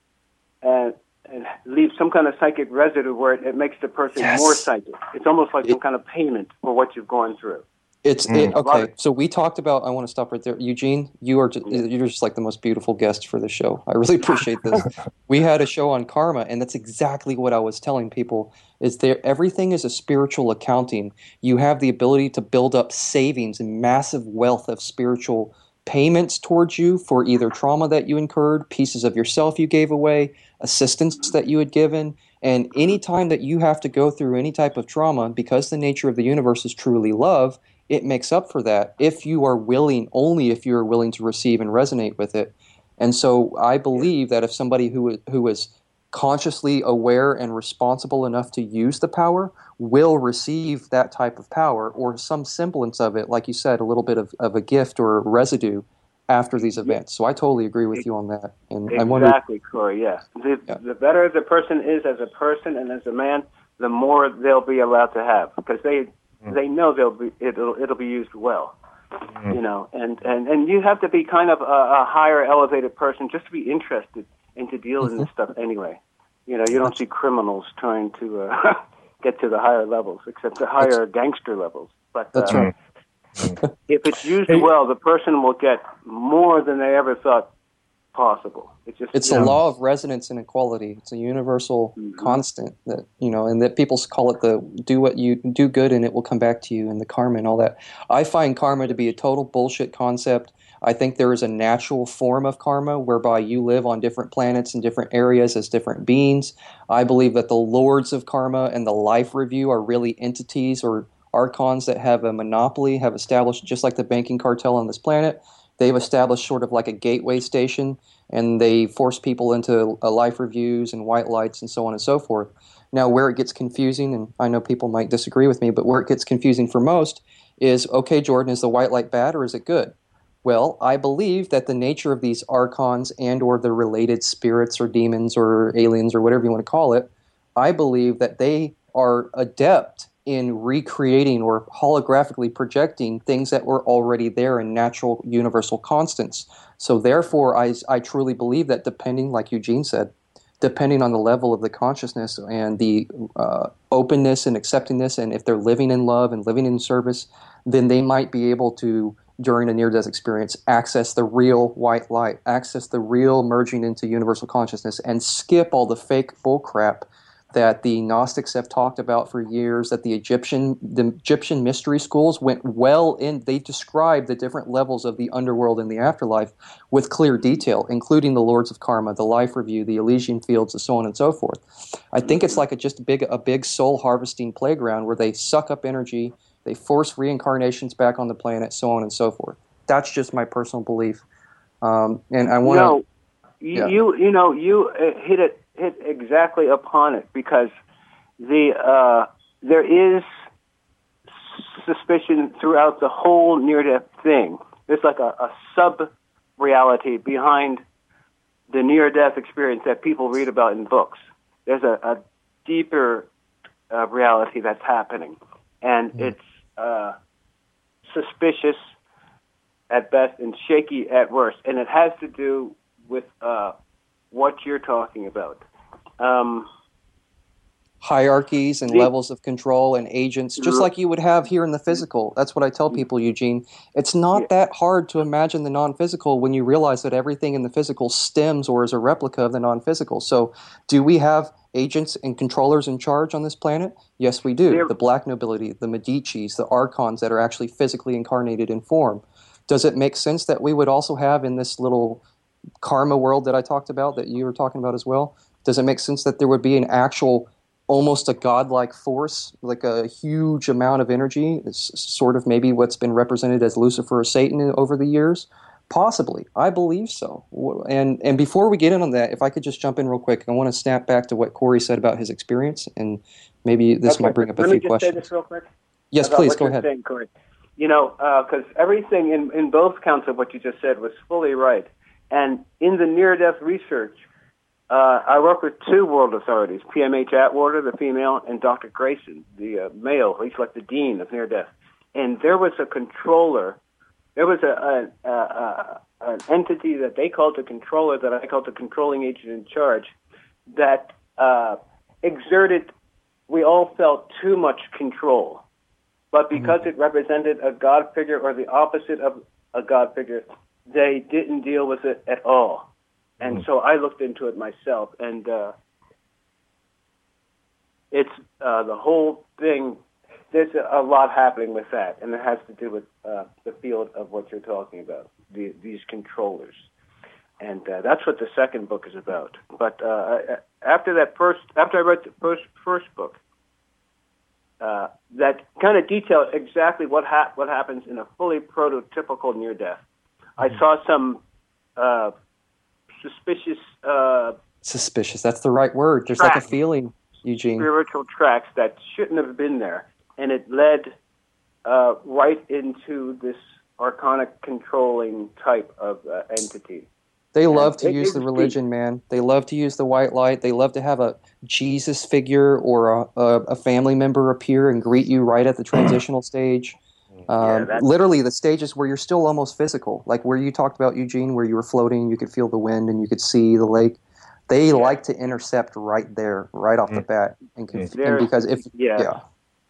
Speaker 4: uh, and leave some kind of psychic residue where it, it makes the person
Speaker 2: Yes.
Speaker 4: more psychic. It's almost like
Speaker 2: It-
Speaker 4: some kind of payment for what you've gone through.
Speaker 2: It's
Speaker 3: Mm.
Speaker 2: it,
Speaker 4: A lot
Speaker 2: okay. So we talked about. I want to stop right there, Eugene. You are just, you're just like the most beautiful guest for the show. I really appreciate this. We had a show on karma, and that's exactly what I was telling people. Is there everything is a spiritual accounting. You have the ability to build up savings and massive wealth of spiritual payments towards you for either trauma that you incurred, pieces of yourself you gave away, assistance that you had given. And any time that you have to go through any type of trauma, because the nature of the universe is truly love, it makes up for that if you are willing, only if you are willing to receive and resonate with it. And so I believe that if somebody who who is consciously aware and responsible enough to use the power will receive that type of power or some semblance of it, like you said, a little bit of, of a gift or residue after these events. So I totally agree with you on that. And I wonder,
Speaker 4: Exactly, Corey, yeah. The,
Speaker 2: Yeah.
Speaker 4: the better the person is as a person and as a man, the more they'll be allowed to have because they they know they'll be it'll it'll be used well, you know. And, and, and you have to be kind of a, a higher elevated person just to be interested and to deal in this stuff anyway. You know, you don't see criminals trying to uh, get to the higher levels, except the higher gangster levels. But
Speaker 2: that's
Speaker 4: uh,
Speaker 2: right.
Speaker 4: if it's used
Speaker 3: Hey.
Speaker 4: well, the person will get more than they ever thought possible. It's just
Speaker 2: It's
Speaker 4: you
Speaker 2: the
Speaker 4: know,
Speaker 2: law of resonance and equality. It's a universal
Speaker 4: Mhm.
Speaker 2: constant that, you know, and that people call it the do what you do good and it will come back to you, and the karma and all that. I find karma to be a total bullshit concept. I think there is a natural form of karma whereby you live on different planets in different areas as different beings. I believe that the lords of karma and the life review are really entities or archons that have a monopoly, have established, just like the banking cartel on this planet, they've established sort of like a gateway station, and they force people into uh, life reviews and white lights and so on and so forth. Now, where it gets confusing, and I know people might disagree with me, but where it gets confusing for most is, okay, Jordan, is the white light bad or is it good? Well, I believe that the nature of these archons and or the related spirits or demons or aliens or whatever you want to call it, I believe that they are adept in recreating or holographically projecting things that were already there in natural universal constants. So therefore, I, I truly believe that depending, like Eugene said, depending on the level of the consciousness and the uh, openness and accepting this, and if they're living in love and living in service, then they might be able to, during a near-death experience, access the real white light, access the real merging into universal consciousness, and skip all the fake bullcrap that the Gnostics have talked about for years, that the Egyptian the Egyptian mystery schools went well in. They described the different levels of the underworld and the afterlife with clear detail, including the Lords of Karma, the Life Review, the Elysian Fields, and so on and so forth. I think it's like a just a big a big soul harvesting playground where they suck up energy, they force reincarnations back on the planet, so on and so forth. That's just my personal belief, um, and I want to.
Speaker 4: No, you,
Speaker 2: yeah.
Speaker 4: you you know you uh, hit it hit exactly upon it because the uh, there is suspicion throughout the whole near-death thing. There's like a, a sub-reality behind the near-death experience that people read about in books. There's a, a deeper uh, reality that's happening, and mm. it's uh, suspicious at best and shaky at worst, and it has to do with uh, what you're talking about. Um,
Speaker 2: Hierarchies and
Speaker 4: the,
Speaker 2: levels of control and agents, just like you would have here in the physical. That's what I tell people, Eugene. It's not
Speaker 4: yeah.
Speaker 2: that hard to imagine the non-physical when you realize that everything in the physical stems or is a replica of the non-physical. So do we have agents and controllers in charge on this planet? Yes, we do. The black nobility, the Medicis, the archons that are actually physically incarnated in form. Does it make sense that we would also have in this little karma world that I talked about, that you were talking about as well? Does it make sense that there would be an actual, almost a godlike force, like a huge amount of energy? It's sort of maybe what's been represented as Lucifer or Satan over the years. Possibly. I believe so. And and before we get in on that, if I could just jump in real quick, I want to snap back to what Corey said about his experience, and maybe this
Speaker 4: okay,
Speaker 2: might bring up a
Speaker 4: let
Speaker 2: few
Speaker 4: me just
Speaker 2: questions.
Speaker 4: say this real quick.
Speaker 2: Yes,
Speaker 4: about
Speaker 2: please,
Speaker 4: what
Speaker 2: go
Speaker 4: you're
Speaker 2: ahead.
Speaker 4: Saying, Corey. You know, because uh, everything in, in both counts of what you just said was fully right. And in the near-death research, uh, I work with two world authorities, P M H Atwater, the female, and Doctor Grayson, the uh, male. He's like the dean of near-death. And there was a controller. There was a, a, a, a an entity that they called the controller, that I called the controlling agent in charge, that uh, exerted, we all felt, too much control. But because mm-hmm. it represented a God figure or the opposite of a God figure, they didn't deal with it at all. And mm-hmm. so I looked into it myself, and uh, it's uh, the whole thing. There's a lot happening with that, and it has to do with uh, the field of what you're talking about, the, these controllers. And uh, that's what the second book is about. But uh, after that first, after I read the first, first book, uh, that kind of detailed exactly what ha- what happens in a fully prototypical near-death. I saw some uh, suspicious... Uh,
Speaker 2: suspicious, that's the right word. There's tracks, like a feeling, Eugene.
Speaker 4: Spiritual tracks that shouldn't have been there. And it led uh, right into this arcanic controlling type of uh, entity.
Speaker 2: They love to
Speaker 4: it,
Speaker 2: use
Speaker 4: it
Speaker 2: the religion, deep. man. They love to use the white light. They love to have a Jesus figure or a, a, a family member appear and greet you right at the transitional stage. Um, yeah, literally, the stages where you're still almost physical, like where you talked about, Eugene, where you were floating, you could feel the wind and you could see the lake. They yeah. like to intercept right there, right off mm. the bat. And, conf- and because if
Speaker 4: yeah.
Speaker 2: yeah.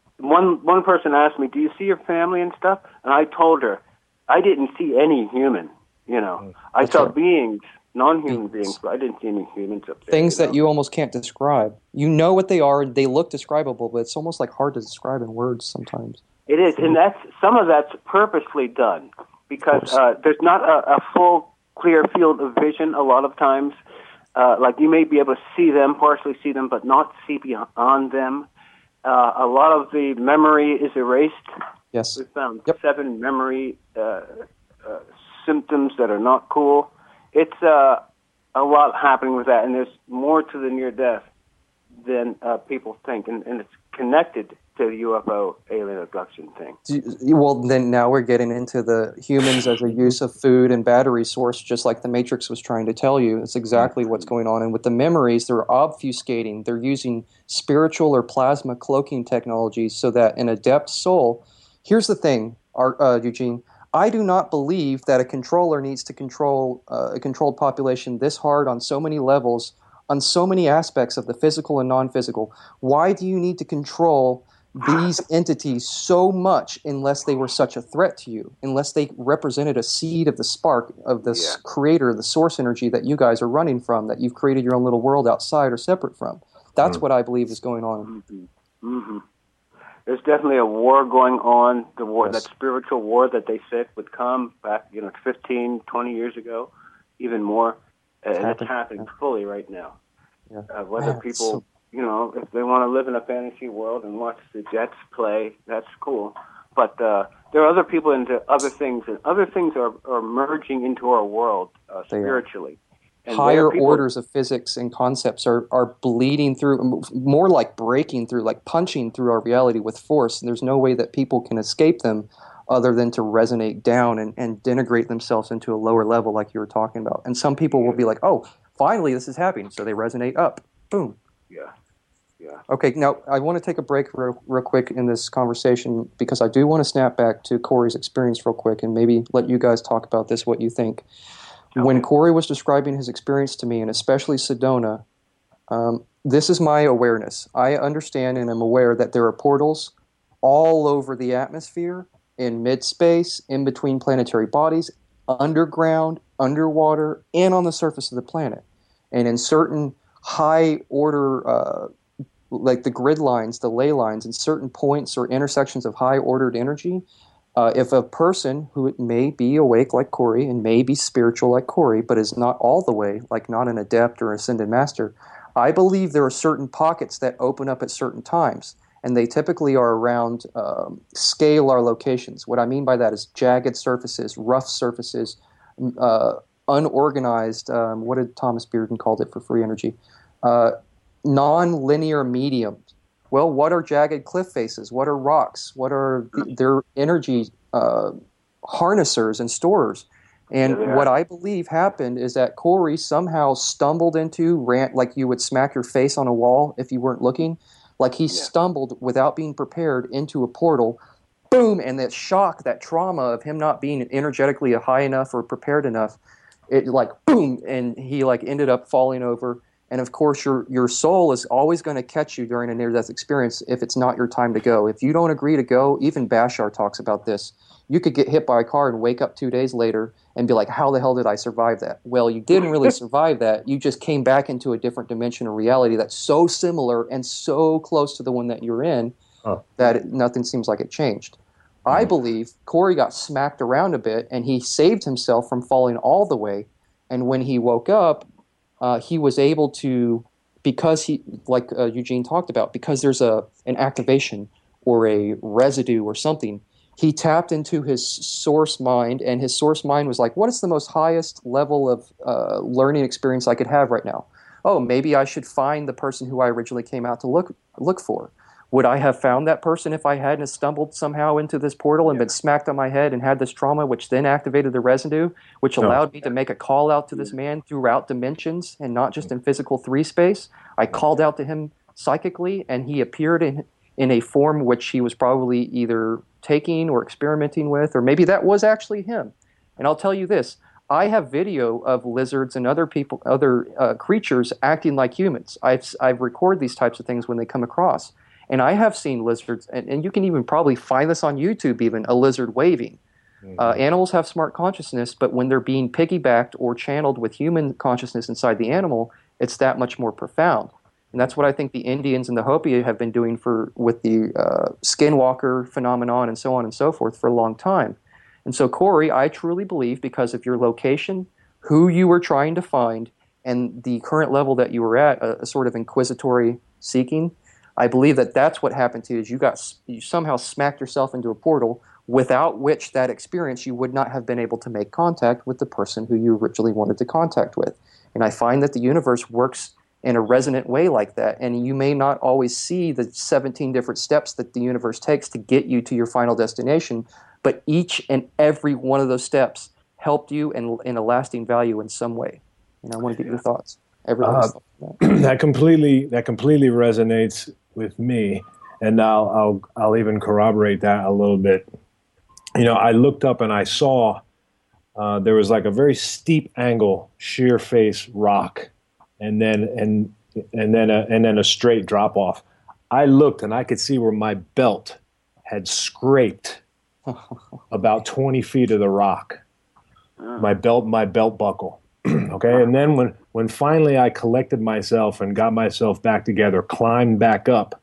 Speaker 4: One one person asked me, "Do you see your family and stuff?" And I told her, "I didn't see any human. You know, I That's saw right. beings, non-human beings. beings, but I didn't see any humans up there."
Speaker 2: Things
Speaker 4: you know?
Speaker 2: that you almost can't describe. You know what they are; they look describable, but it's almost like hard to describe in words sometimes.
Speaker 4: It is, and that's some of that's purposely done because uh, there's not a, a full, clear field of vision. A lot of times, uh, like you may be able to see them, partially see them, but not see beyond them. Uh, a lot of the memory is erased.
Speaker 2: Yes.
Speaker 4: We found
Speaker 2: yep.
Speaker 4: seven memory uh, uh, symptoms that are not cool. It's uh, a lot happening with that, and there's more to the near-death than uh, people think, and, and it's connected to the U F O alien abduction thing.
Speaker 2: Well, then now we're getting into the humans as a use of food and battery source, just like the Matrix was trying to tell you. It's exactly what's going on. And with the memories, they're obfuscating. They're using spiritual or plasma cloaking technologies so that an adept soul... Here's the thing, uh, Eugene. I do not believe that a controller needs to control uh, a controlled population this hard on so many levels, on so many aspects of the physical and non-physical. Why do you need to control these entities so much unless they were such a threat to you, unless they represented a seed of the spark of this yeah. creator, the source energy that you guys are running from, that you've created your own little world outside or separate from? That's mm-hmm. what I believe is going on.
Speaker 4: Mm-hmm. Mm-hmm. There's definitely a war going on, the war, yes. that spiritual war that they said would come back, you know, fifteen, twenty years ago, even more. And it's, it's happening yeah. fully right now. Yeah. Uh, whether Man, people... So- You know, if they want to live in a fantasy world and watch the Jets play, that's cool. But uh, there are other people into other things, and other things are, are merging into our world uh, spiritually. And
Speaker 2: higher
Speaker 4: people,
Speaker 2: orders of physics and concepts are, are bleeding through, more like breaking through, like punching through our reality with force. And there's no way that people can escape them other than to resonate down and, and denigrate themselves into a lower level like you were talking about. And some people will be like, oh, finally this is happening. So they resonate up. Boom.
Speaker 4: Yeah. Yeah.
Speaker 2: Okay, now I want to take a break real, real quick in this conversation because I do want to snap back to Corey's experience real quick and maybe let you guys talk about this, what you think. Okay. When Corey was describing his experience to me, and especially Sedona, um, this is my awareness. I understand and am aware that there are portals all over the atmosphere, in mid-space, in between planetary bodies, underground, underwater, and on the surface of the planet. And in certain high-order uh like the grid lines, the ley lines, in certain points or intersections of high-ordered energy, uh, if a person who may be awake like Corey and may be spiritual like Corey, but is not all the way, like not an adept or ascended master, I believe there are certain pockets that open up at certain times, and they typically are around um, scalar locations. What I mean by that is jagged surfaces, rough surfaces, uh, unorganized, um, what did Thomas Bearden called it for free energy? Uh, non-linear mediums. Well, what are jagged cliff faces? What are rocks? What are the, their energy uh, harnessers and storers? And
Speaker 4: Yeah,
Speaker 2: what I believe happened is that Corey somehow stumbled into, ran, like you would smack your face on a wall if you weren't looking, like he yeah. stumbled without being prepared into a portal, boom, and that shock, that trauma of him not being energetically high enough or prepared enough, it like boom, and he like ended up falling over. And of course, your your soul is always going to catch you during a near-death experience if it's not your time to go. If you don't agree to go, even Bashar talks about this. You could get hit by a car and wake up two days later and be like, how the hell did I survive that? Well, you didn't really survive that. You just came back into a different dimension of reality that's so similar and so close to the one that you're in oh. that it, nothing seems like it changed. Mm-hmm. I believe Corey got smacked around a bit and he saved himself from falling all the way. And when he woke up, uh, he was able to, because he, like uh, Eugene talked about, because there's a an activation or a residue or something, he tapped into his source mind, and his source mind was like, what is the most highest level of uh, learning experience I could have right now? Oh, maybe I should find the person who I originally came out to look look for. Would I have found that person if I hadn't stumbled somehow into this portal and yeah. been smacked on my head and had this trauma, which then activated the residue, which allowed oh. me to make a call out to this man throughout dimensions and not just in physical three space? I called out to him psychically, and he appeared in in a form which he was probably either taking or experimenting with, or maybe that was actually him. And I'll tell you this, I have video of lizards and other people, other uh, creatures acting like humans. I've I've recorded these types of things when they come across. And I have seen lizards, and, and you can even probably find this on YouTube even, a lizard waving. Mm-hmm. Uh, animals have smart consciousness, but when they're being piggybacked or channeled with human consciousness inside the animal, it's that much more profound. And that's what I think the Indians and the Hopi have been doing for with the uh, skinwalker phenomenon and so on and so forth for a long time. And so, Corey, I truly believe, because of your location, who you were trying to find, and the current level that you were at, a, a sort of inquisitory seeking, I believe that that's what happened to you, is you got you somehow smacked yourself into a portal, without which that experience you would not have been able to make contact with the person who you originally wanted to contact with. And I find that the universe works in a resonant way like that, and you may not always see the seventeen different steps that the universe takes to get you to your final destination, but each and every one of those steps helped you in, in a lasting value in some way. And I want to get your thoughts. Everyone's
Speaker 3: uh, that. that completely that completely resonates with me, and I'll I'll I'll even corroborate that a little bit. You know, I looked up and I saw uh, there was like a very steep angle, sheer face rock, and then and and then a, and then a straight drop off. I looked and I could see where my belt had scraped about twenty feet of the rock. My belt, my belt buckle. Okay, and then when when finally I collected myself and got myself back together, climbed back up,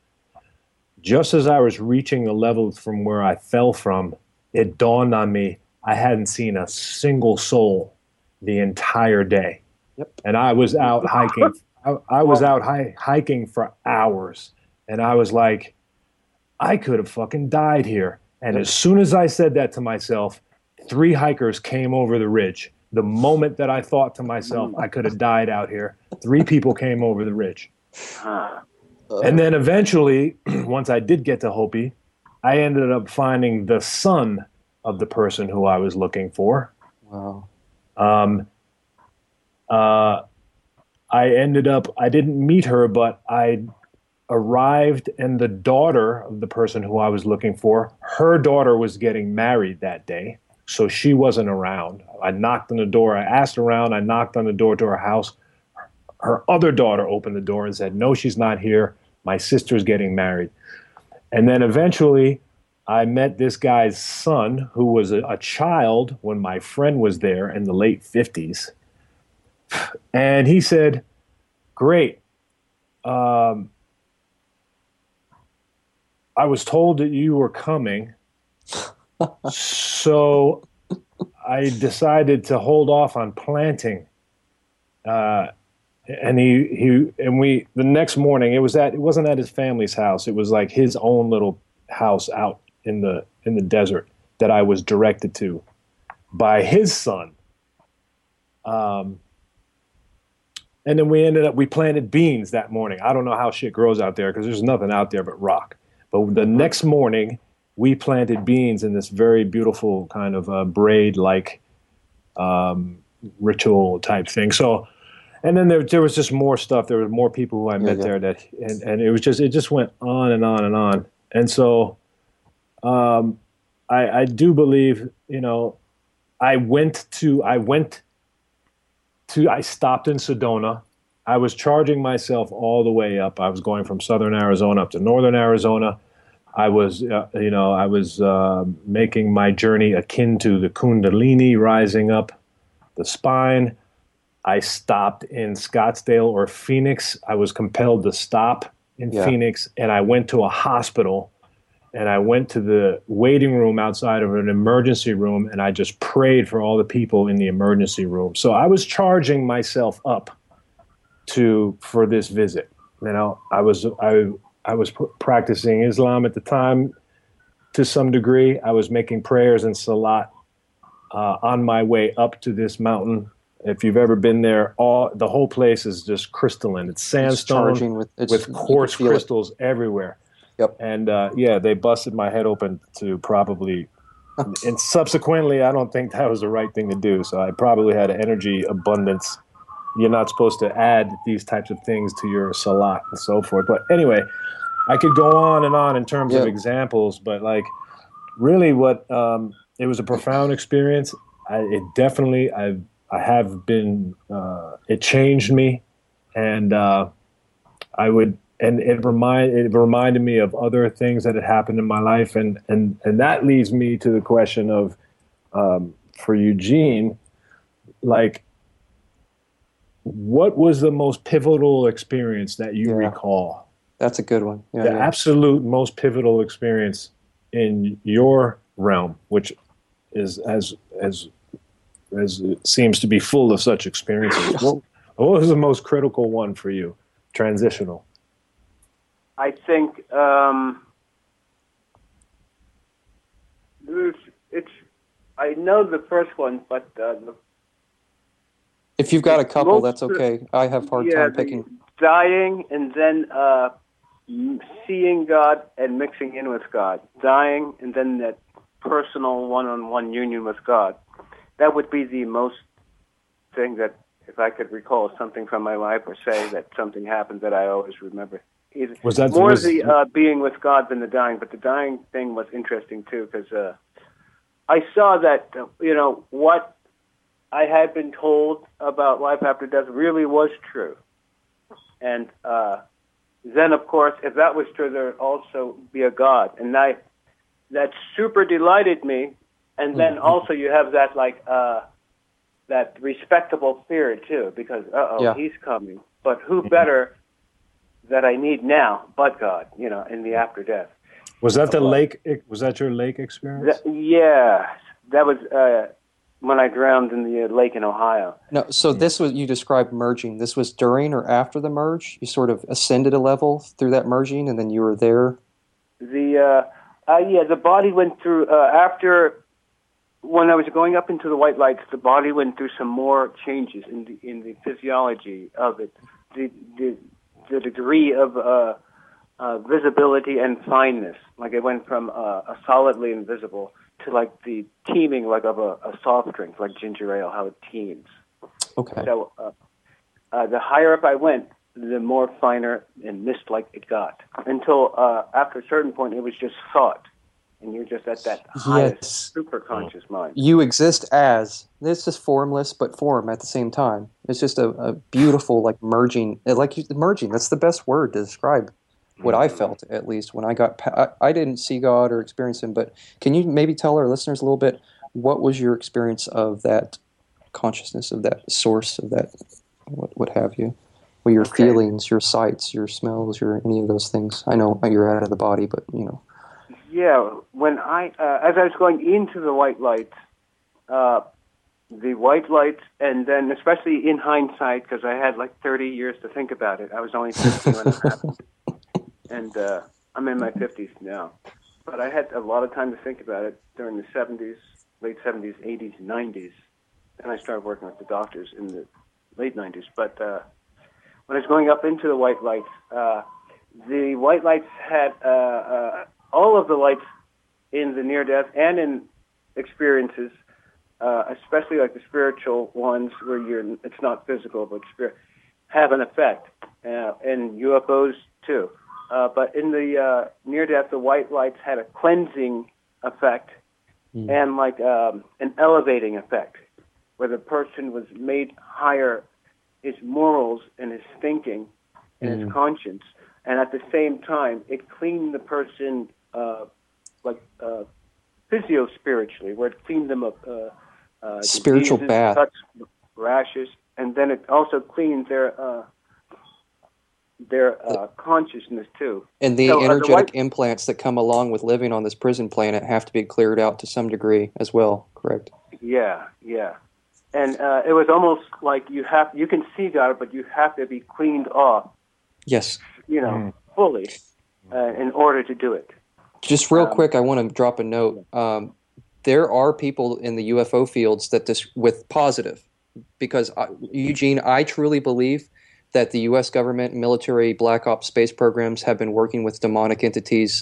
Speaker 3: just as I was reaching the level from where I fell from, it dawned on me I hadn't seen a single soul the entire day.
Speaker 2: Yep.
Speaker 3: And I was out hiking. I, I was out hi- hiking for hours, and I was like, I could have fucking died here. And yep. as soon as I said that to myself, three hikers came over the ridge. The moment that I thought to myself, I could have died out here, three people came over the ridge. And then eventually, once I did get to Hopi, I ended up finding the son of the person who I was looking for.
Speaker 2: Wow.
Speaker 3: Um, uh, I ended up, I didn't meet her, but I arrived, and the daughter of the person who I was looking for, her daughter was getting married that day. So she wasn't around. I knocked on the door. I asked around. I knocked on the door to her house. Her other daughter opened the door and said, no, she's not here. My sister's getting married. And then eventually I met this guy's son, who was a, a child when my friend was there in the late fifties. And he said, great. Um, I was told that you were coming. So I decided to hold off on planting. Uh, and he, he, and we, the next morning, it was at, it wasn't at his family's house. It was like his own little house out in the, in the desert that I was directed to by his son. Um, and then we ended up, we planted beans that morning. I don't know how shit grows out there because there's nothing out there but rock. But the mm-hmm. next morning, we planted beans in this very beautiful kind of uh, braid-like um, ritual type thing. So, and then there, there was just more stuff. There were more people who I met yeah, yeah. there that, and, and it was just, it just went on and on and on. And so, um, I, I do believe, you know, I went to, I went to, I stopped in Sedona. I was charging myself all the way up. I was going from Southern Arizona up to Northern Arizona. I was, uh, you know, I was uh, making my journey akin to the Kundalini, rising up the spine. I stopped in Scottsdale or Phoenix. I was compelled to stop in yeah. Phoenix, and I went to a hospital, and I went to the waiting room outside of an emergency room, and I just prayed for all the people in the emergency room. So I was charging myself up to for this visit. You know, I was I I was pr- practicing Islam at the time to some degree. I was making prayers and salat uh, on my way up to this mountain. If you've ever been there, all the whole place is just crystalline. It's sandstone it's with, it's, with quartz crystals it. everywhere.
Speaker 2: Yep.
Speaker 3: And uh, yeah, they busted my head open to probably, and subsequently, I don't think that was the right thing to do. So I probably had energy abundance. You're not supposed to add these types of things to your salat and so forth. But anyway, I could go on and on in terms yep. of examples, but like really what, um, it was a profound experience. I, it definitely, I I have been, uh, it changed me, and uh, I would, and it remind it reminded me of other things that had happened in my life, and and and that leads me to the question of, um, for Eugene, like, what was the most pivotal experience that you yeah. recall?
Speaker 2: That's a good one. Yeah,
Speaker 3: the
Speaker 2: yeah.
Speaker 3: absolute most pivotal experience in your realm, which is as as as it seems to be full of such experiences. What, what was the most critical one for you? Transitional.
Speaker 4: I think um, it's. I know the first one, but uh, the,
Speaker 2: if you've got a couple, that's okay. I have a hard
Speaker 4: yeah,
Speaker 2: time picking.
Speaker 4: Dying and then uh, seeing God and mixing in with God. Dying and then that personal one-on-one union with God. That would be the most thing that, if I could recall something from my life or say that something happened that I always remember. Either,
Speaker 3: was that
Speaker 4: more
Speaker 3: was,
Speaker 4: the uh, being with God than the dying, but the dying thing was interesting too because uh, I saw that, uh, you know, what I had been told about life after death really was true. And uh, then, of course, if that was true, there would also be a God. And I, that super delighted me. And then also you have that like uh, that respectable fear too, because uh oh,
Speaker 2: yeah.
Speaker 4: he's coming. But who better that I need now but God? You know, in the after death.
Speaker 3: Was that the uh, lake? Was that your lake experience?
Speaker 4: That, yeah, that was uh, when I drowned in the lake in Ohio.
Speaker 2: No, so this was you described merging. This was during or after the merge. You sort of ascended a level through that merging, and then you were there.
Speaker 4: The uh, uh, yeah, the body went through uh, after. When I was going up into the white lights, the body went through some more changes in the in the physiology of it, the the, the degree of uh, uh, visibility and fineness. Like it went from uh, a solidly invisible to like the teeming, like of a, a soft drink, like ginger ale, how it teems.
Speaker 2: Okay.
Speaker 4: So uh, uh, the higher up I went, the more finer and mist-like it got. Until uh, after a certain point, it was just thought. And you're just at that highest yes. super conscious mind.
Speaker 2: You exist as, it's just formless but form at the same time. It's just a, a beautiful like merging, like you, merging, that's the best word to describe what I felt at least when I got, I, I didn't see God or experience Him, but can you maybe tell our listeners a little bit, what was your experience of that consciousness, of that source, of that, what, what have you? Well, your okay. feelings, your sights, your smells, your any of those things. I know you're out of the body, but you know.
Speaker 4: Yeah, when I, uh, as I was going into the white lights, uh, the white lights, and then especially in hindsight, because I had like thirty years to think about it. I was only fifty when it happened. And uh, I'm in my fifties now. But I had a lot of time to think about it during the seventies, late seventies, eighties, nineties. and I started working with the doctors in the late nineties. But uh, when I was going up into the white lights, uh, the white lights had uh, uh, all of the lights in the near-death and in experiences, uh, especially like the spiritual ones where you're it's not physical but spirit, have an effect, uh, and U F Os too. Uh, but in the uh, near-death, the white lights had a cleansing effect mm. and like um, an elevating effect, where the person was made higher, his morals and his thinking and mm. his conscience, and at the same time, it cleaned the person uh, like uh, physio-spiritually, where it cleaned them up. Uh, uh,
Speaker 2: Spiritual
Speaker 4: diseases,
Speaker 2: bath.
Speaker 4: Cuts, rashes, and then it also cleaned their uh, their uh, consciousness too.
Speaker 2: And the
Speaker 4: so,
Speaker 2: energetic
Speaker 4: uh, the white,
Speaker 2: implants that come along with living on this prison planet have to be cleared out to some degree as well, correct?
Speaker 4: Yeah, yeah. And uh, it was almost like you have you can see God, but you have to be cleaned off.
Speaker 2: Yes.
Speaker 4: You know,
Speaker 3: mm.
Speaker 4: fully uh, in order to do it.
Speaker 2: Just real
Speaker 4: um,
Speaker 2: quick, I want to drop a note. Um, there are people in the U F O fields that this with positive, because I, Eugene, I truly believe that the U S government, military, black ops space programs have been working with demonic entities,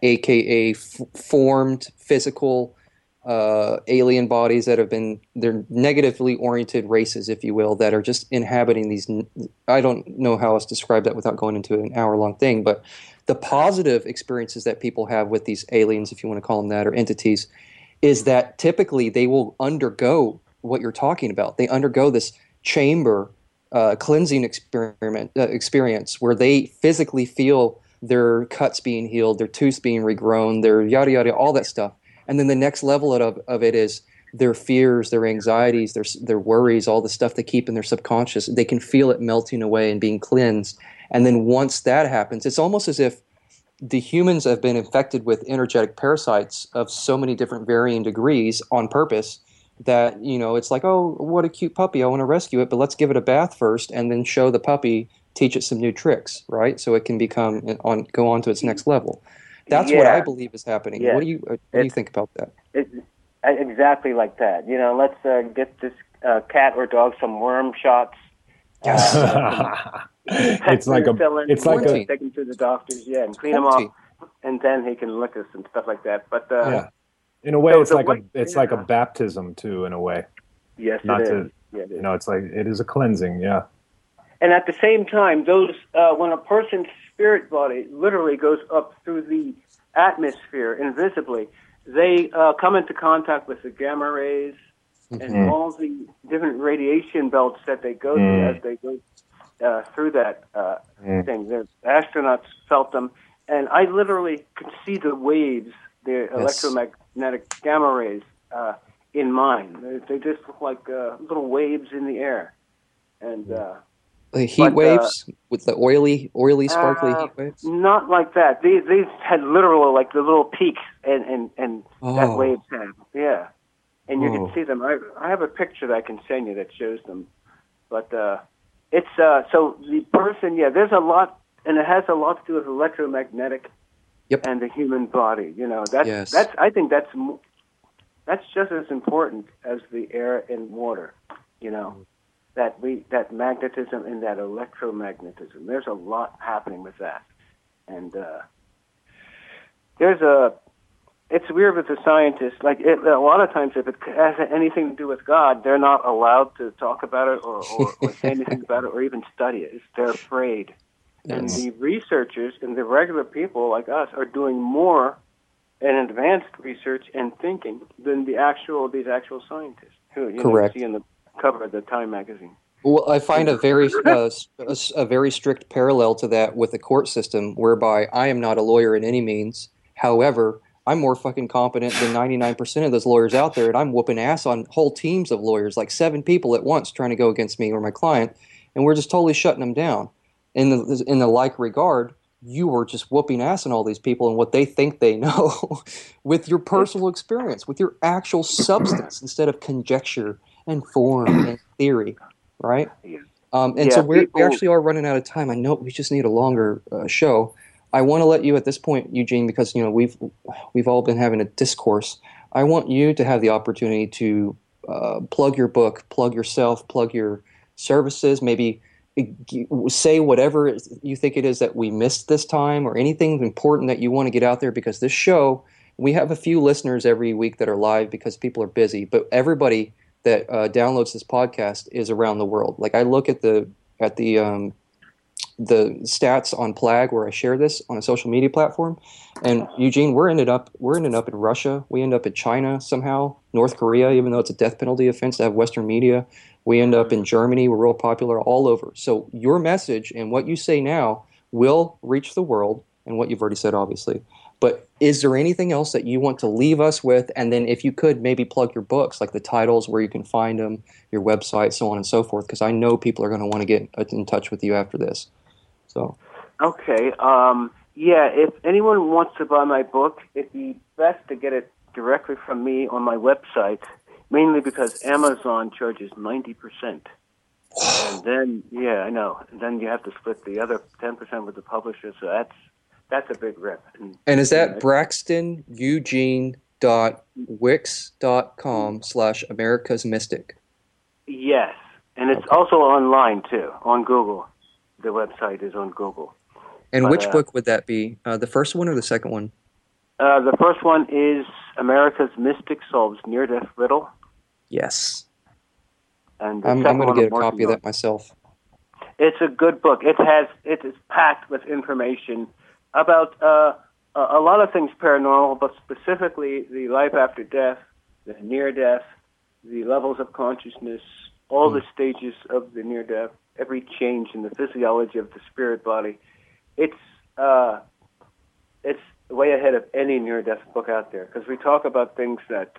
Speaker 2: aka f- formed physical uh, alien bodies that have been, they're negatively oriented races, if you will, that are just inhabiting these. I don't know how else to describe that without going into an hour long thing, but the positive experiences that people have with these aliens, if you want to call them that, or entities, is that typically they will undergo what you're talking about. They undergo this chamber uh, cleansing experiment uh, experience where they physically feel their cuts being healed, their tooth being regrown, their yada yada, all that stuff. And then the next level of, of it is their fears, their anxieties, their their worries, all the stuff they keep in their subconscious. They can feel it melting away and being cleansed. And then once that happens, it's almost as if the humans have been infected with energetic parasites of so many different varying degrees on purpose that, you know, it's like, oh, what a cute puppy, I want to rescue it, but let's give it a bath first and then show the puppy, teach it some new tricks, right? So it can become on go on to its next level. That's
Speaker 4: yeah.
Speaker 2: what I believe is happening.
Speaker 4: Yeah.
Speaker 2: What do you what do you think about that?
Speaker 4: It's exactly like that. You know, let's uh, get this uh, cat or dog some worm shots.
Speaker 2: Yes.
Speaker 4: Uh,
Speaker 3: it's like a it's like a
Speaker 4: take him to the doctors, yeah, and clean him off, and then he can lick us and stuff like that. But uh,
Speaker 3: yeah, in a way,
Speaker 4: so
Speaker 3: it's like
Speaker 4: white,
Speaker 3: a it's
Speaker 4: yeah.
Speaker 3: like a baptism too. In a way,
Speaker 4: yes,
Speaker 3: not
Speaker 4: it
Speaker 3: to
Speaker 4: is. Yeah, it is.
Speaker 3: You know, it's like it is a cleansing. Yeah,
Speaker 4: and at the same time, those uh, when a person's spirit body literally goes up through the atmosphere invisibly, they uh, come into contact with the gamma rays mm-hmm. and all the different radiation belts that they go mm. through as they go uh, through that uh, mm. thing. The astronauts felt them, and I literally could see the waves, the yes. electromagnetic gamma rays, uh, in mine. They, they just look like uh, little waves in the air, and. Uh,
Speaker 2: The heat but, waves uh, with the oily, oily, sparkly
Speaker 4: uh,
Speaker 2: heat waves?
Speaker 4: Not like that. These these had literal, like the little peaks and, and, and
Speaker 2: oh.
Speaker 4: that waves have. Yeah. And you
Speaker 2: oh.
Speaker 4: can see them. I I have a picture that I can send you that shows them. But uh, it's, uh, so the person, yeah, there's a lot, and it has a lot to do with electromagnetic
Speaker 2: yep.
Speaker 4: and the human body. You know, that's,
Speaker 2: yes.
Speaker 4: that's I think that's that's just as important as the air and water, you know. That we that magnetism and that electromagnetism. There's a lot happening with that, and uh, there's a. It's weird with the scientists. Like it, a lot of times, if it has anything to do with God, they're not allowed to talk about it or, or, or say anything about it or even study it. They're afraid, yes. and the researchers and the regular people like us are doing more and advanced research and thinking than the actual these actual scientists who you
Speaker 2: Correct.
Speaker 4: know you see in the cover of the Time magazine.
Speaker 2: Well, I find a very uh, a, a very strict parallel to that with the court system, whereby I am not a lawyer in any means. However, I'm more fucking competent than ninety-nine percent of those lawyers out there, and I'm whooping ass on whole teams of lawyers, like seven people at once trying to go against me or my client, and we're just totally shutting them down. In the in the like regard, you were just whooping ass on all these people and what they think they know with your personal experience, with your actual substance instead of conjecture and form and theory, right? Um, and
Speaker 4: yeah,
Speaker 2: so we're,
Speaker 4: people,
Speaker 2: we actually are running out of time. I know we just need a longer uh, show. I want to let you at this point, Eugene, because you know we've we've all been having a discourse. I want you to have the opportunity to uh, plug your book, plug yourself, plug your services, maybe say whatever you think it is that we missed this time or anything important that you want to get out there, because this show, we have a few listeners every week that are live because people are busy, but everybody that uh, downloads this podcast is around the world. Like I look at the at the um, the stats on Plag where I share this on a social media platform, and Eugene, we're ended up we're ended up in Russia, we end up in China somehow, North Korea, even though it's a death penalty offense to have Western media. We end up in Germany. We're real popular all over. So your message and what you say now will reach the world, and what you've already said, obviously. But is there anything else that you want to leave us with? And then if you could, maybe plug your books, like the titles, where you can find them, your website, so on and so forth, because I know people are going to want to get in touch with you after this. So.
Speaker 4: Okay. Um, yeah, if anyone wants to buy my book, it'd be best to get it directly from me on my website, mainly because Amazon charges ninety percent. And then, yeah, I know. And then you have to split the other ten percent with the publisher, so that's that's a big rip. And,
Speaker 2: and is that
Speaker 4: you know,
Speaker 2: Braxton Eugene dot wix dot com slash America's Mystic?
Speaker 4: Yes. And it's
Speaker 2: Okay.
Speaker 4: also online, too, on Google. The website is on Google.
Speaker 2: And
Speaker 4: But,
Speaker 2: which
Speaker 4: uh,
Speaker 2: book would that be? Uh, the first one or the second one?
Speaker 4: Uh, the first one is America's Mystic Solves Near-Death Riddle.
Speaker 2: Yes.
Speaker 4: And the
Speaker 2: I'm, I'm
Speaker 4: second
Speaker 2: going
Speaker 4: one
Speaker 2: to get a
Speaker 4: I'm
Speaker 2: copy of
Speaker 4: working
Speaker 2: that myself.
Speaker 4: It's a good book. It has it is packed with information about uh, a a lot of things paranormal, but specifically the life after death, the near death, the levels of consciousness, all
Speaker 2: Mm.
Speaker 4: the stages of the near death, every change in the physiology of the spirit body. It's uh, it's way ahead of any near death book out there, because we talk about things that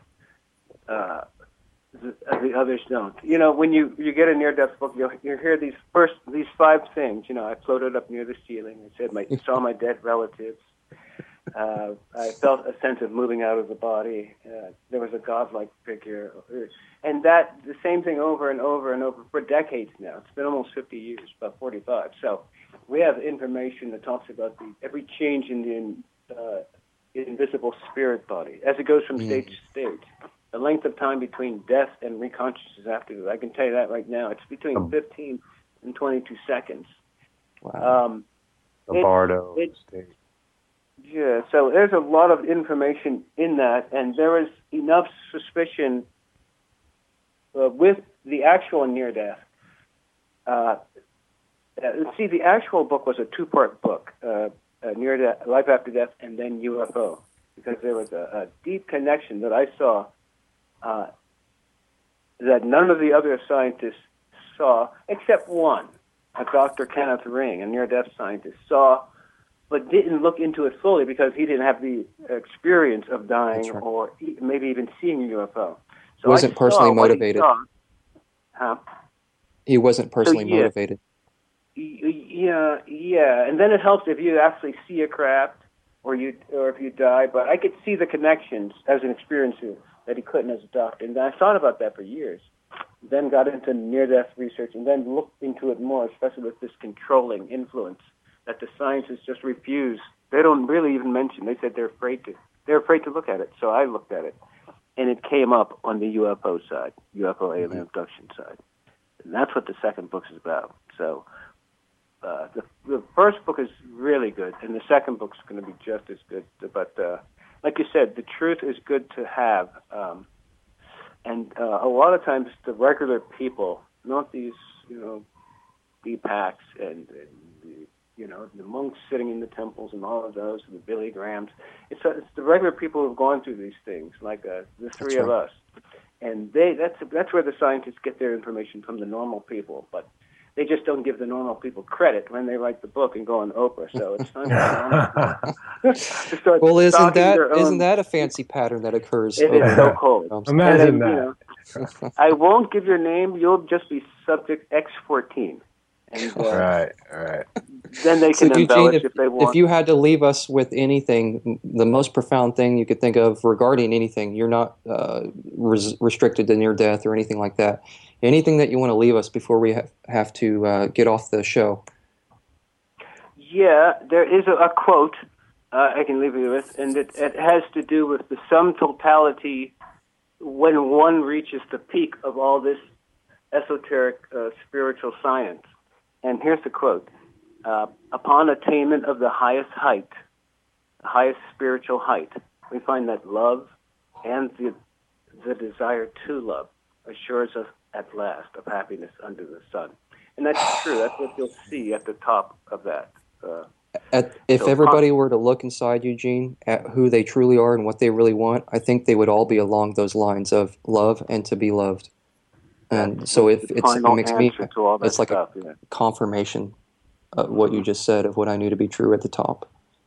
Speaker 4: uh, the, the others don't. You know, when you, you get a near-death book, you'll, you'll hear these first these five things. You know, I floated up near the ceiling. I said, my saw my dead relatives. Uh, I felt a sense of moving out of the body. Uh, there was a godlike figure, and that the same thing over and over and over for decades now. It's been almost fifty years, about forty-five. So we have information that talks about the every change in the uh, invisible spirit body as it goes from
Speaker 2: Mm.
Speaker 4: stage to stage. The length of time between death and reconsciousness after that, I can tell you that right now. It's between fifteen and twenty-two seconds.
Speaker 2: Wow.
Speaker 4: Um,
Speaker 3: The
Speaker 4: it-
Speaker 3: Bardo
Speaker 4: it-
Speaker 3: stage.
Speaker 4: yeah, so there's a lot of information in that, and there is enough suspicion uh, with the actual near-death. Uh, uh, see, the actual book was a two-part book, uh, uh, near-death, life after death, and then U F O, because there was a, a deep connection that I saw uh, that none of the other scientists saw, except one, a Doctor Kenneth Ring, a near-death scientist, saw but didn't look into it fully because he didn't have the experience of dying
Speaker 2: That's right.
Speaker 4: or e- maybe even seeing a U F O. So
Speaker 2: Wasn't
Speaker 4: I
Speaker 2: personally
Speaker 4: saw what he
Speaker 2: motivated.
Speaker 4: saw. Huh?
Speaker 2: He wasn't personally
Speaker 4: yeah.
Speaker 2: motivated.
Speaker 4: Y- Yeah, yeah, and then it helps if you actually see a craft or you or if you die. But I could see the connections as an experiencer that he couldn't as a doctor, and I thought about that for years. Then got into near-death research, and then looked into it more, especially with this controlling influence that the scientists just refuse. They don't really even mention. They said they're afraid to. They're afraid to look at it. So I looked at it, and it came up on the U F O side, U F O alien
Speaker 2: Mm-hmm.
Speaker 4: abduction side, and that's what the second book is about. So uh, the the first book is really good, and the second book is going to be just as good. But uh, like you said, the truth is good to have, um, and uh, a lot of times the regular people, not these you know, Deepaks and, and the you know, the monks sitting in the temples and all of those, the Billy Grahams. It's, uh, it's the regular people who've gone through these things, like uh, the three
Speaker 2: That's
Speaker 4: of
Speaker 2: right.
Speaker 4: us. And they that's that's where the scientists get their information from, the normal people. But they just don't give the normal people credit when they write the book and go on Oprah. So it's time for the normal people to start
Speaker 2: Well, isn't
Speaker 4: stalking
Speaker 2: that
Speaker 4: their own.
Speaker 2: isn't that a fancy pattern that occurs?
Speaker 4: It is
Speaker 2: over
Speaker 4: so
Speaker 2: there?
Speaker 4: cold.
Speaker 2: Um,
Speaker 3: Imagine
Speaker 4: and then,
Speaker 3: that.
Speaker 4: You know, I won't give your name. You'll just be subject X fourteen. And uh,
Speaker 3: Right, right.
Speaker 4: then they
Speaker 2: So,
Speaker 4: can
Speaker 2: Eugene,
Speaker 4: embellish
Speaker 2: if,
Speaker 4: if they want.
Speaker 2: if you had to leave us with anything, m- the most profound thing you could think of regarding anything, you're not uh, res- restricted to near death or anything like that. Anything that you want to leave us before we ha- have to uh, get off the show?
Speaker 4: Yeah, there is a, a quote uh, I can leave you with, and it, it has to do with the sum totality when one reaches the peak of all this esoteric uh, spiritual science. And here's the quote. Uh, upon attainment of the highest height, the highest spiritual height, we find that love and the, the desire to love assures us at last of happiness under the sun. And that's true. That's what you'll see at the top of that. Uh,
Speaker 2: At, if
Speaker 4: so
Speaker 2: everybody were to look inside, Eugene, at who they truly are and what they really want, I think they would all be along those lines of love and to be loved. And so if it's, it makes me, it's like
Speaker 4: stuff,
Speaker 2: a
Speaker 4: yeah.
Speaker 2: confirmation of what you just said, of what I knew to be true at the top.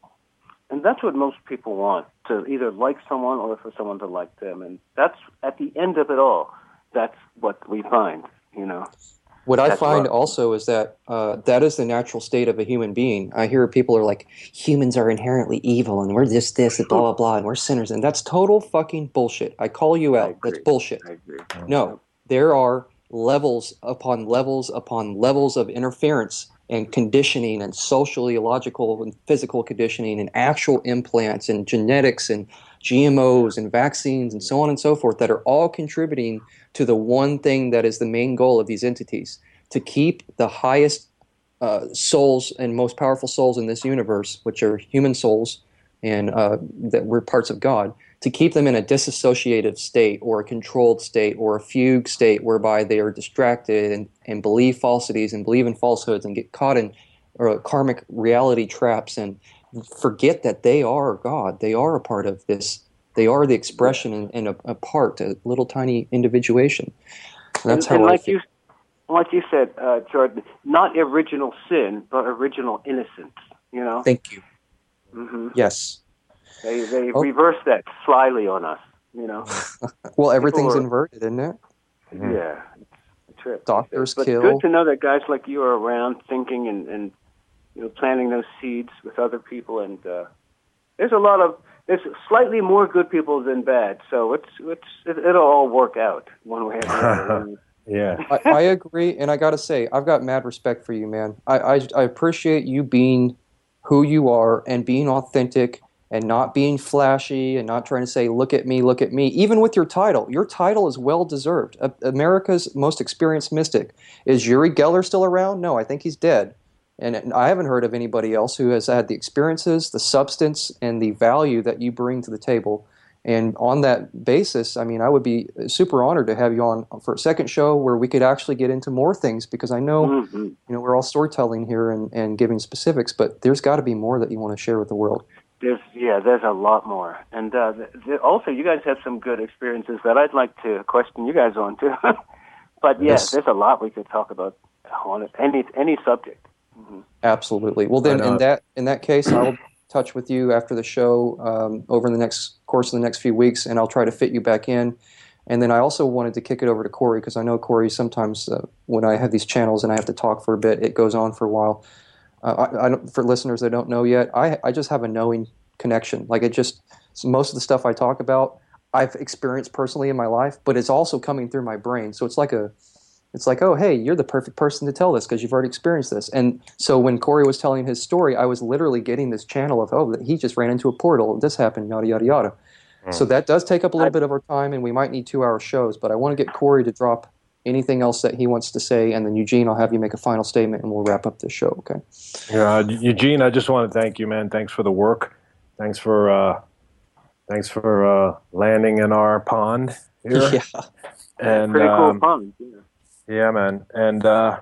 Speaker 4: And that's what most people want, to either like someone or for someone to like them. And that's, at the end of it all, that's what we find, you know.
Speaker 2: What I
Speaker 4: That's
Speaker 2: find
Speaker 4: love.
Speaker 2: also is that uh, that is the natural state of a human being. I hear people are like, humans are inherently evil and we're just this and blah, blah, blah, and we're sinners. And that's total fucking bullshit. I call you
Speaker 4: I
Speaker 2: out.
Speaker 4: agree.
Speaker 2: That's bullshit.
Speaker 4: I agree.
Speaker 2: No, there are levels upon levels upon levels of interference and conditioning and sociological and physical conditioning and actual implants and genetics and G M Os and vaccines and so on and so forth that are all contributing to the one thing that is the main goal of these entities, to keep the highest uh, souls and most powerful souls in this universe, which are human souls and uh, that we're parts of God, to keep them in a disassociative state or a controlled state or a fugue state whereby they are distracted and, and believe falsities and believe in falsehoods and get caught in or karmic reality traps and forget that they are God. They are a part of this. They are the expression and, and a, a part, a little tiny individuation. That's
Speaker 4: and,
Speaker 2: how
Speaker 4: and
Speaker 2: I
Speaker 4: like
Speaker 2: feel.
Speaker 4: you, like you said, uh, Jordan, not original sin, but original innocence. You know.
Speaker 2: Thank you.
Speaker 4: Mm-hmm.
Speaker 2: Yes.
Speaker 4: They they
Speaker 2: Oh.
Speaker 4: reverse that slyly on us. You know.
Speaker 2: Well, everything's
Speaker 4: are-
Speaker 2: inverted, isn't it?
Speaker 4: Yeah. It's a trip.
Speaker 2: Doctors
Speaker 4: but
Speaker 2: kill.
Speaker 4: good to know that guys like you are around, thinking and, and you know, planting those seeds with other people. And uh, there's a lot of there's slightly more good people than bad. So it's it's it, it'll all work out one way or the other.
Speaker 3: Yeah.
Speaker 2: I, I agree, and I got to say, I've got mad respect for you, man. I, I, I appreciate you being who you are and being authentic and not being flashy and not trying to say, look at me, look at me. Even with your title, your title is well-deserved. A- America's most experienced mystic. Is Uri Geller still around? No, I think he's dead. And I haven't heard of anybody else who has had the experiences, the substance, and the value that you bring to the table. And on that basis, I mean, I would be super honored to have you on for a second show where we could actually get into more things, because I know,
Speaker 4: Mm-hmm.
Speaker 2: you know, we're all storytelling here and, and giving specifics, but there's got to be more that you want to share with the world.
Speaker 4: There's yeah, there's a lot more, and uh, th- th- also you guys have some good experiences that I'd like to question you guys on too. But yeah,
Speaker 2: Yes.
Speaker 4: there's a lot we could talk about on it, any any subject. Mm-hmm.
Speaker 2: Absolutely. Well, then
Speaker 3: Right
Speaker 2: in
Speaker 3: on.
Speaker 2: that in that case, I'll touch with you after the show um, over the next course of the next few weeks, and I'll try to fit you back in. And then I also wanted to kick it over to Corey, because I know Corey sometimes uh, when I have these channels and I have to talk for a bit, it goes on for a while. Uh, I, I don't, for listeners that don't know yet, I I just have a knowing connection. Like it just so most of the stuff I talk about, I've experienced personally in my life, but it's also coming through my brain. So it's like a It's like, oh, hey, you're the perfect person to tell this because you've already experienced this. And so when Corey was telling his story, I was literally getting this channel of, oh, he just ran into a portal, this happened, yada, yada, yada. Mm. So that does take up a little bit of our time, and we might need two-hour shows. But I want to get Corey to drop anything else that he wants to say, and then Eugene, I'll have you make a final statement, and we'll wrap up this show, okay?
Speaker 3: Yeah, Eugene, I just want to thank you, man. Thanks for the work. Thanks for uh, thanks for uh, landing in our pond here.
Speaker 2: Yeah.
Speaker 3: And,
Speaker 4: Pretty cool
Speaker 3: um,
Speaker 4: pond. Yeah.
Speaker 3: Yeah, man. And, uh,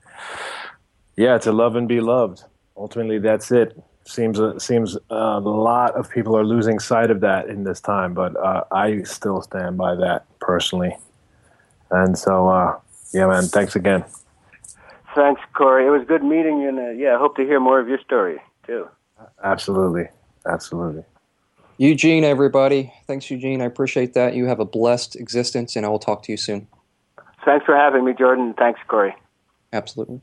Speaker 3: yeah, to love and be loved. Ultimately, that's it. Seems uh, seems a lot of people are losing sight of that in this time, but uh, I still stand by that personally. And so, uh, yeah, man, thanks again.
Speaker 4: Thanks, Corey. It was good meeting you, and uh, yeah, I hope to hear more of your story, too.
Speaker 3: Absolutely. Absolutely.
Speaker 2: Eugene, everybody. Thanks, Eugene. I appreciate that. You have a blessed existence, and I will talk to you soon.
Speaker 4: Thanks for having me, Jordan. Thanks, Corey.
Speaker 2: Absolutely.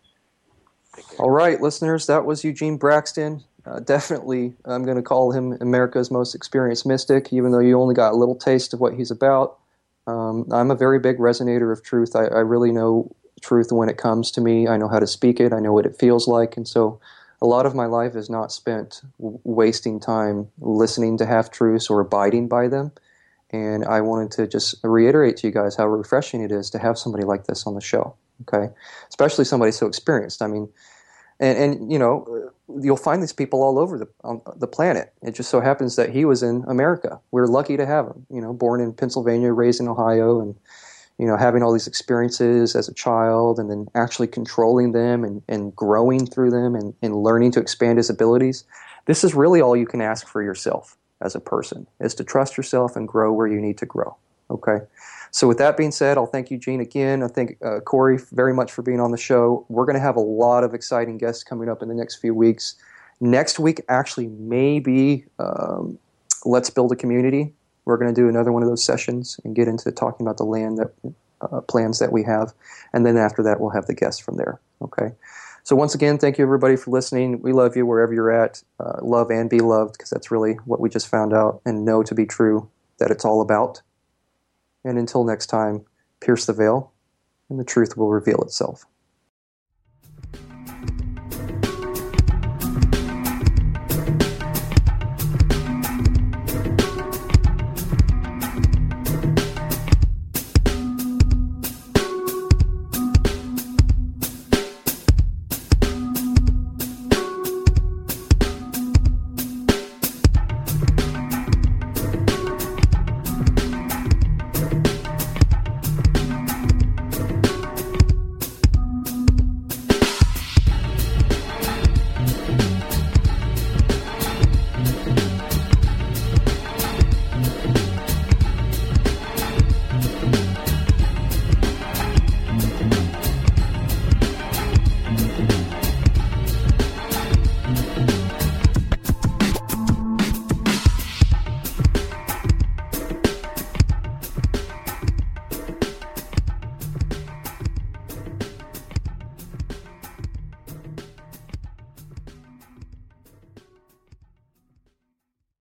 Speaker 2: All right, listeners, that was Eugene Braxton. Uh, definitely, I'm going to call him America's most experienced mystic, even though you only got a little taste of what he's about. Um, I'm a very big resonator of truth. I, I really know truth when it comes to me. I know how to speak it. I know what it feels like. And so a lot of my life is not spent w- wasting time listening to half-truths or abiding by them. And I wanted to just reiterate to you guys how refreshing it is to have somebody like this on the show, okay? Especially somebody so experienced. I mean, and, and you know, you'll find these people all over the on the planet. It just so happens that he was in America. We're lucky to have him, you know, born in Pennsylvania, raised in Ohio, and, you know, having all these experiences as a child and then actually controlling them and, and growing through them and, and learning to expand his abilities. This is really all you can ask for yourself as a person, is to trust yourself and grow where you need to grow, okay? So with that being said, I'll thank Eugene again. I thank uh, Corey very much for being on the show. We're going to have a lot of exciting guests coming up in the next few weeks. Next week, actually, maybe um, Let's Build a Community. We're going to do another one of those sessions and get into talking about the land that uh, plans that we have. And then after that, we'll have the guests from there, okay? So once again, thank you everybody for listening. We love you wherever you're at. Uh, love and be loved, because that's really what we just found out and know to be true that it's all about. And until next time, pierce the veil and the truth will reveal itself.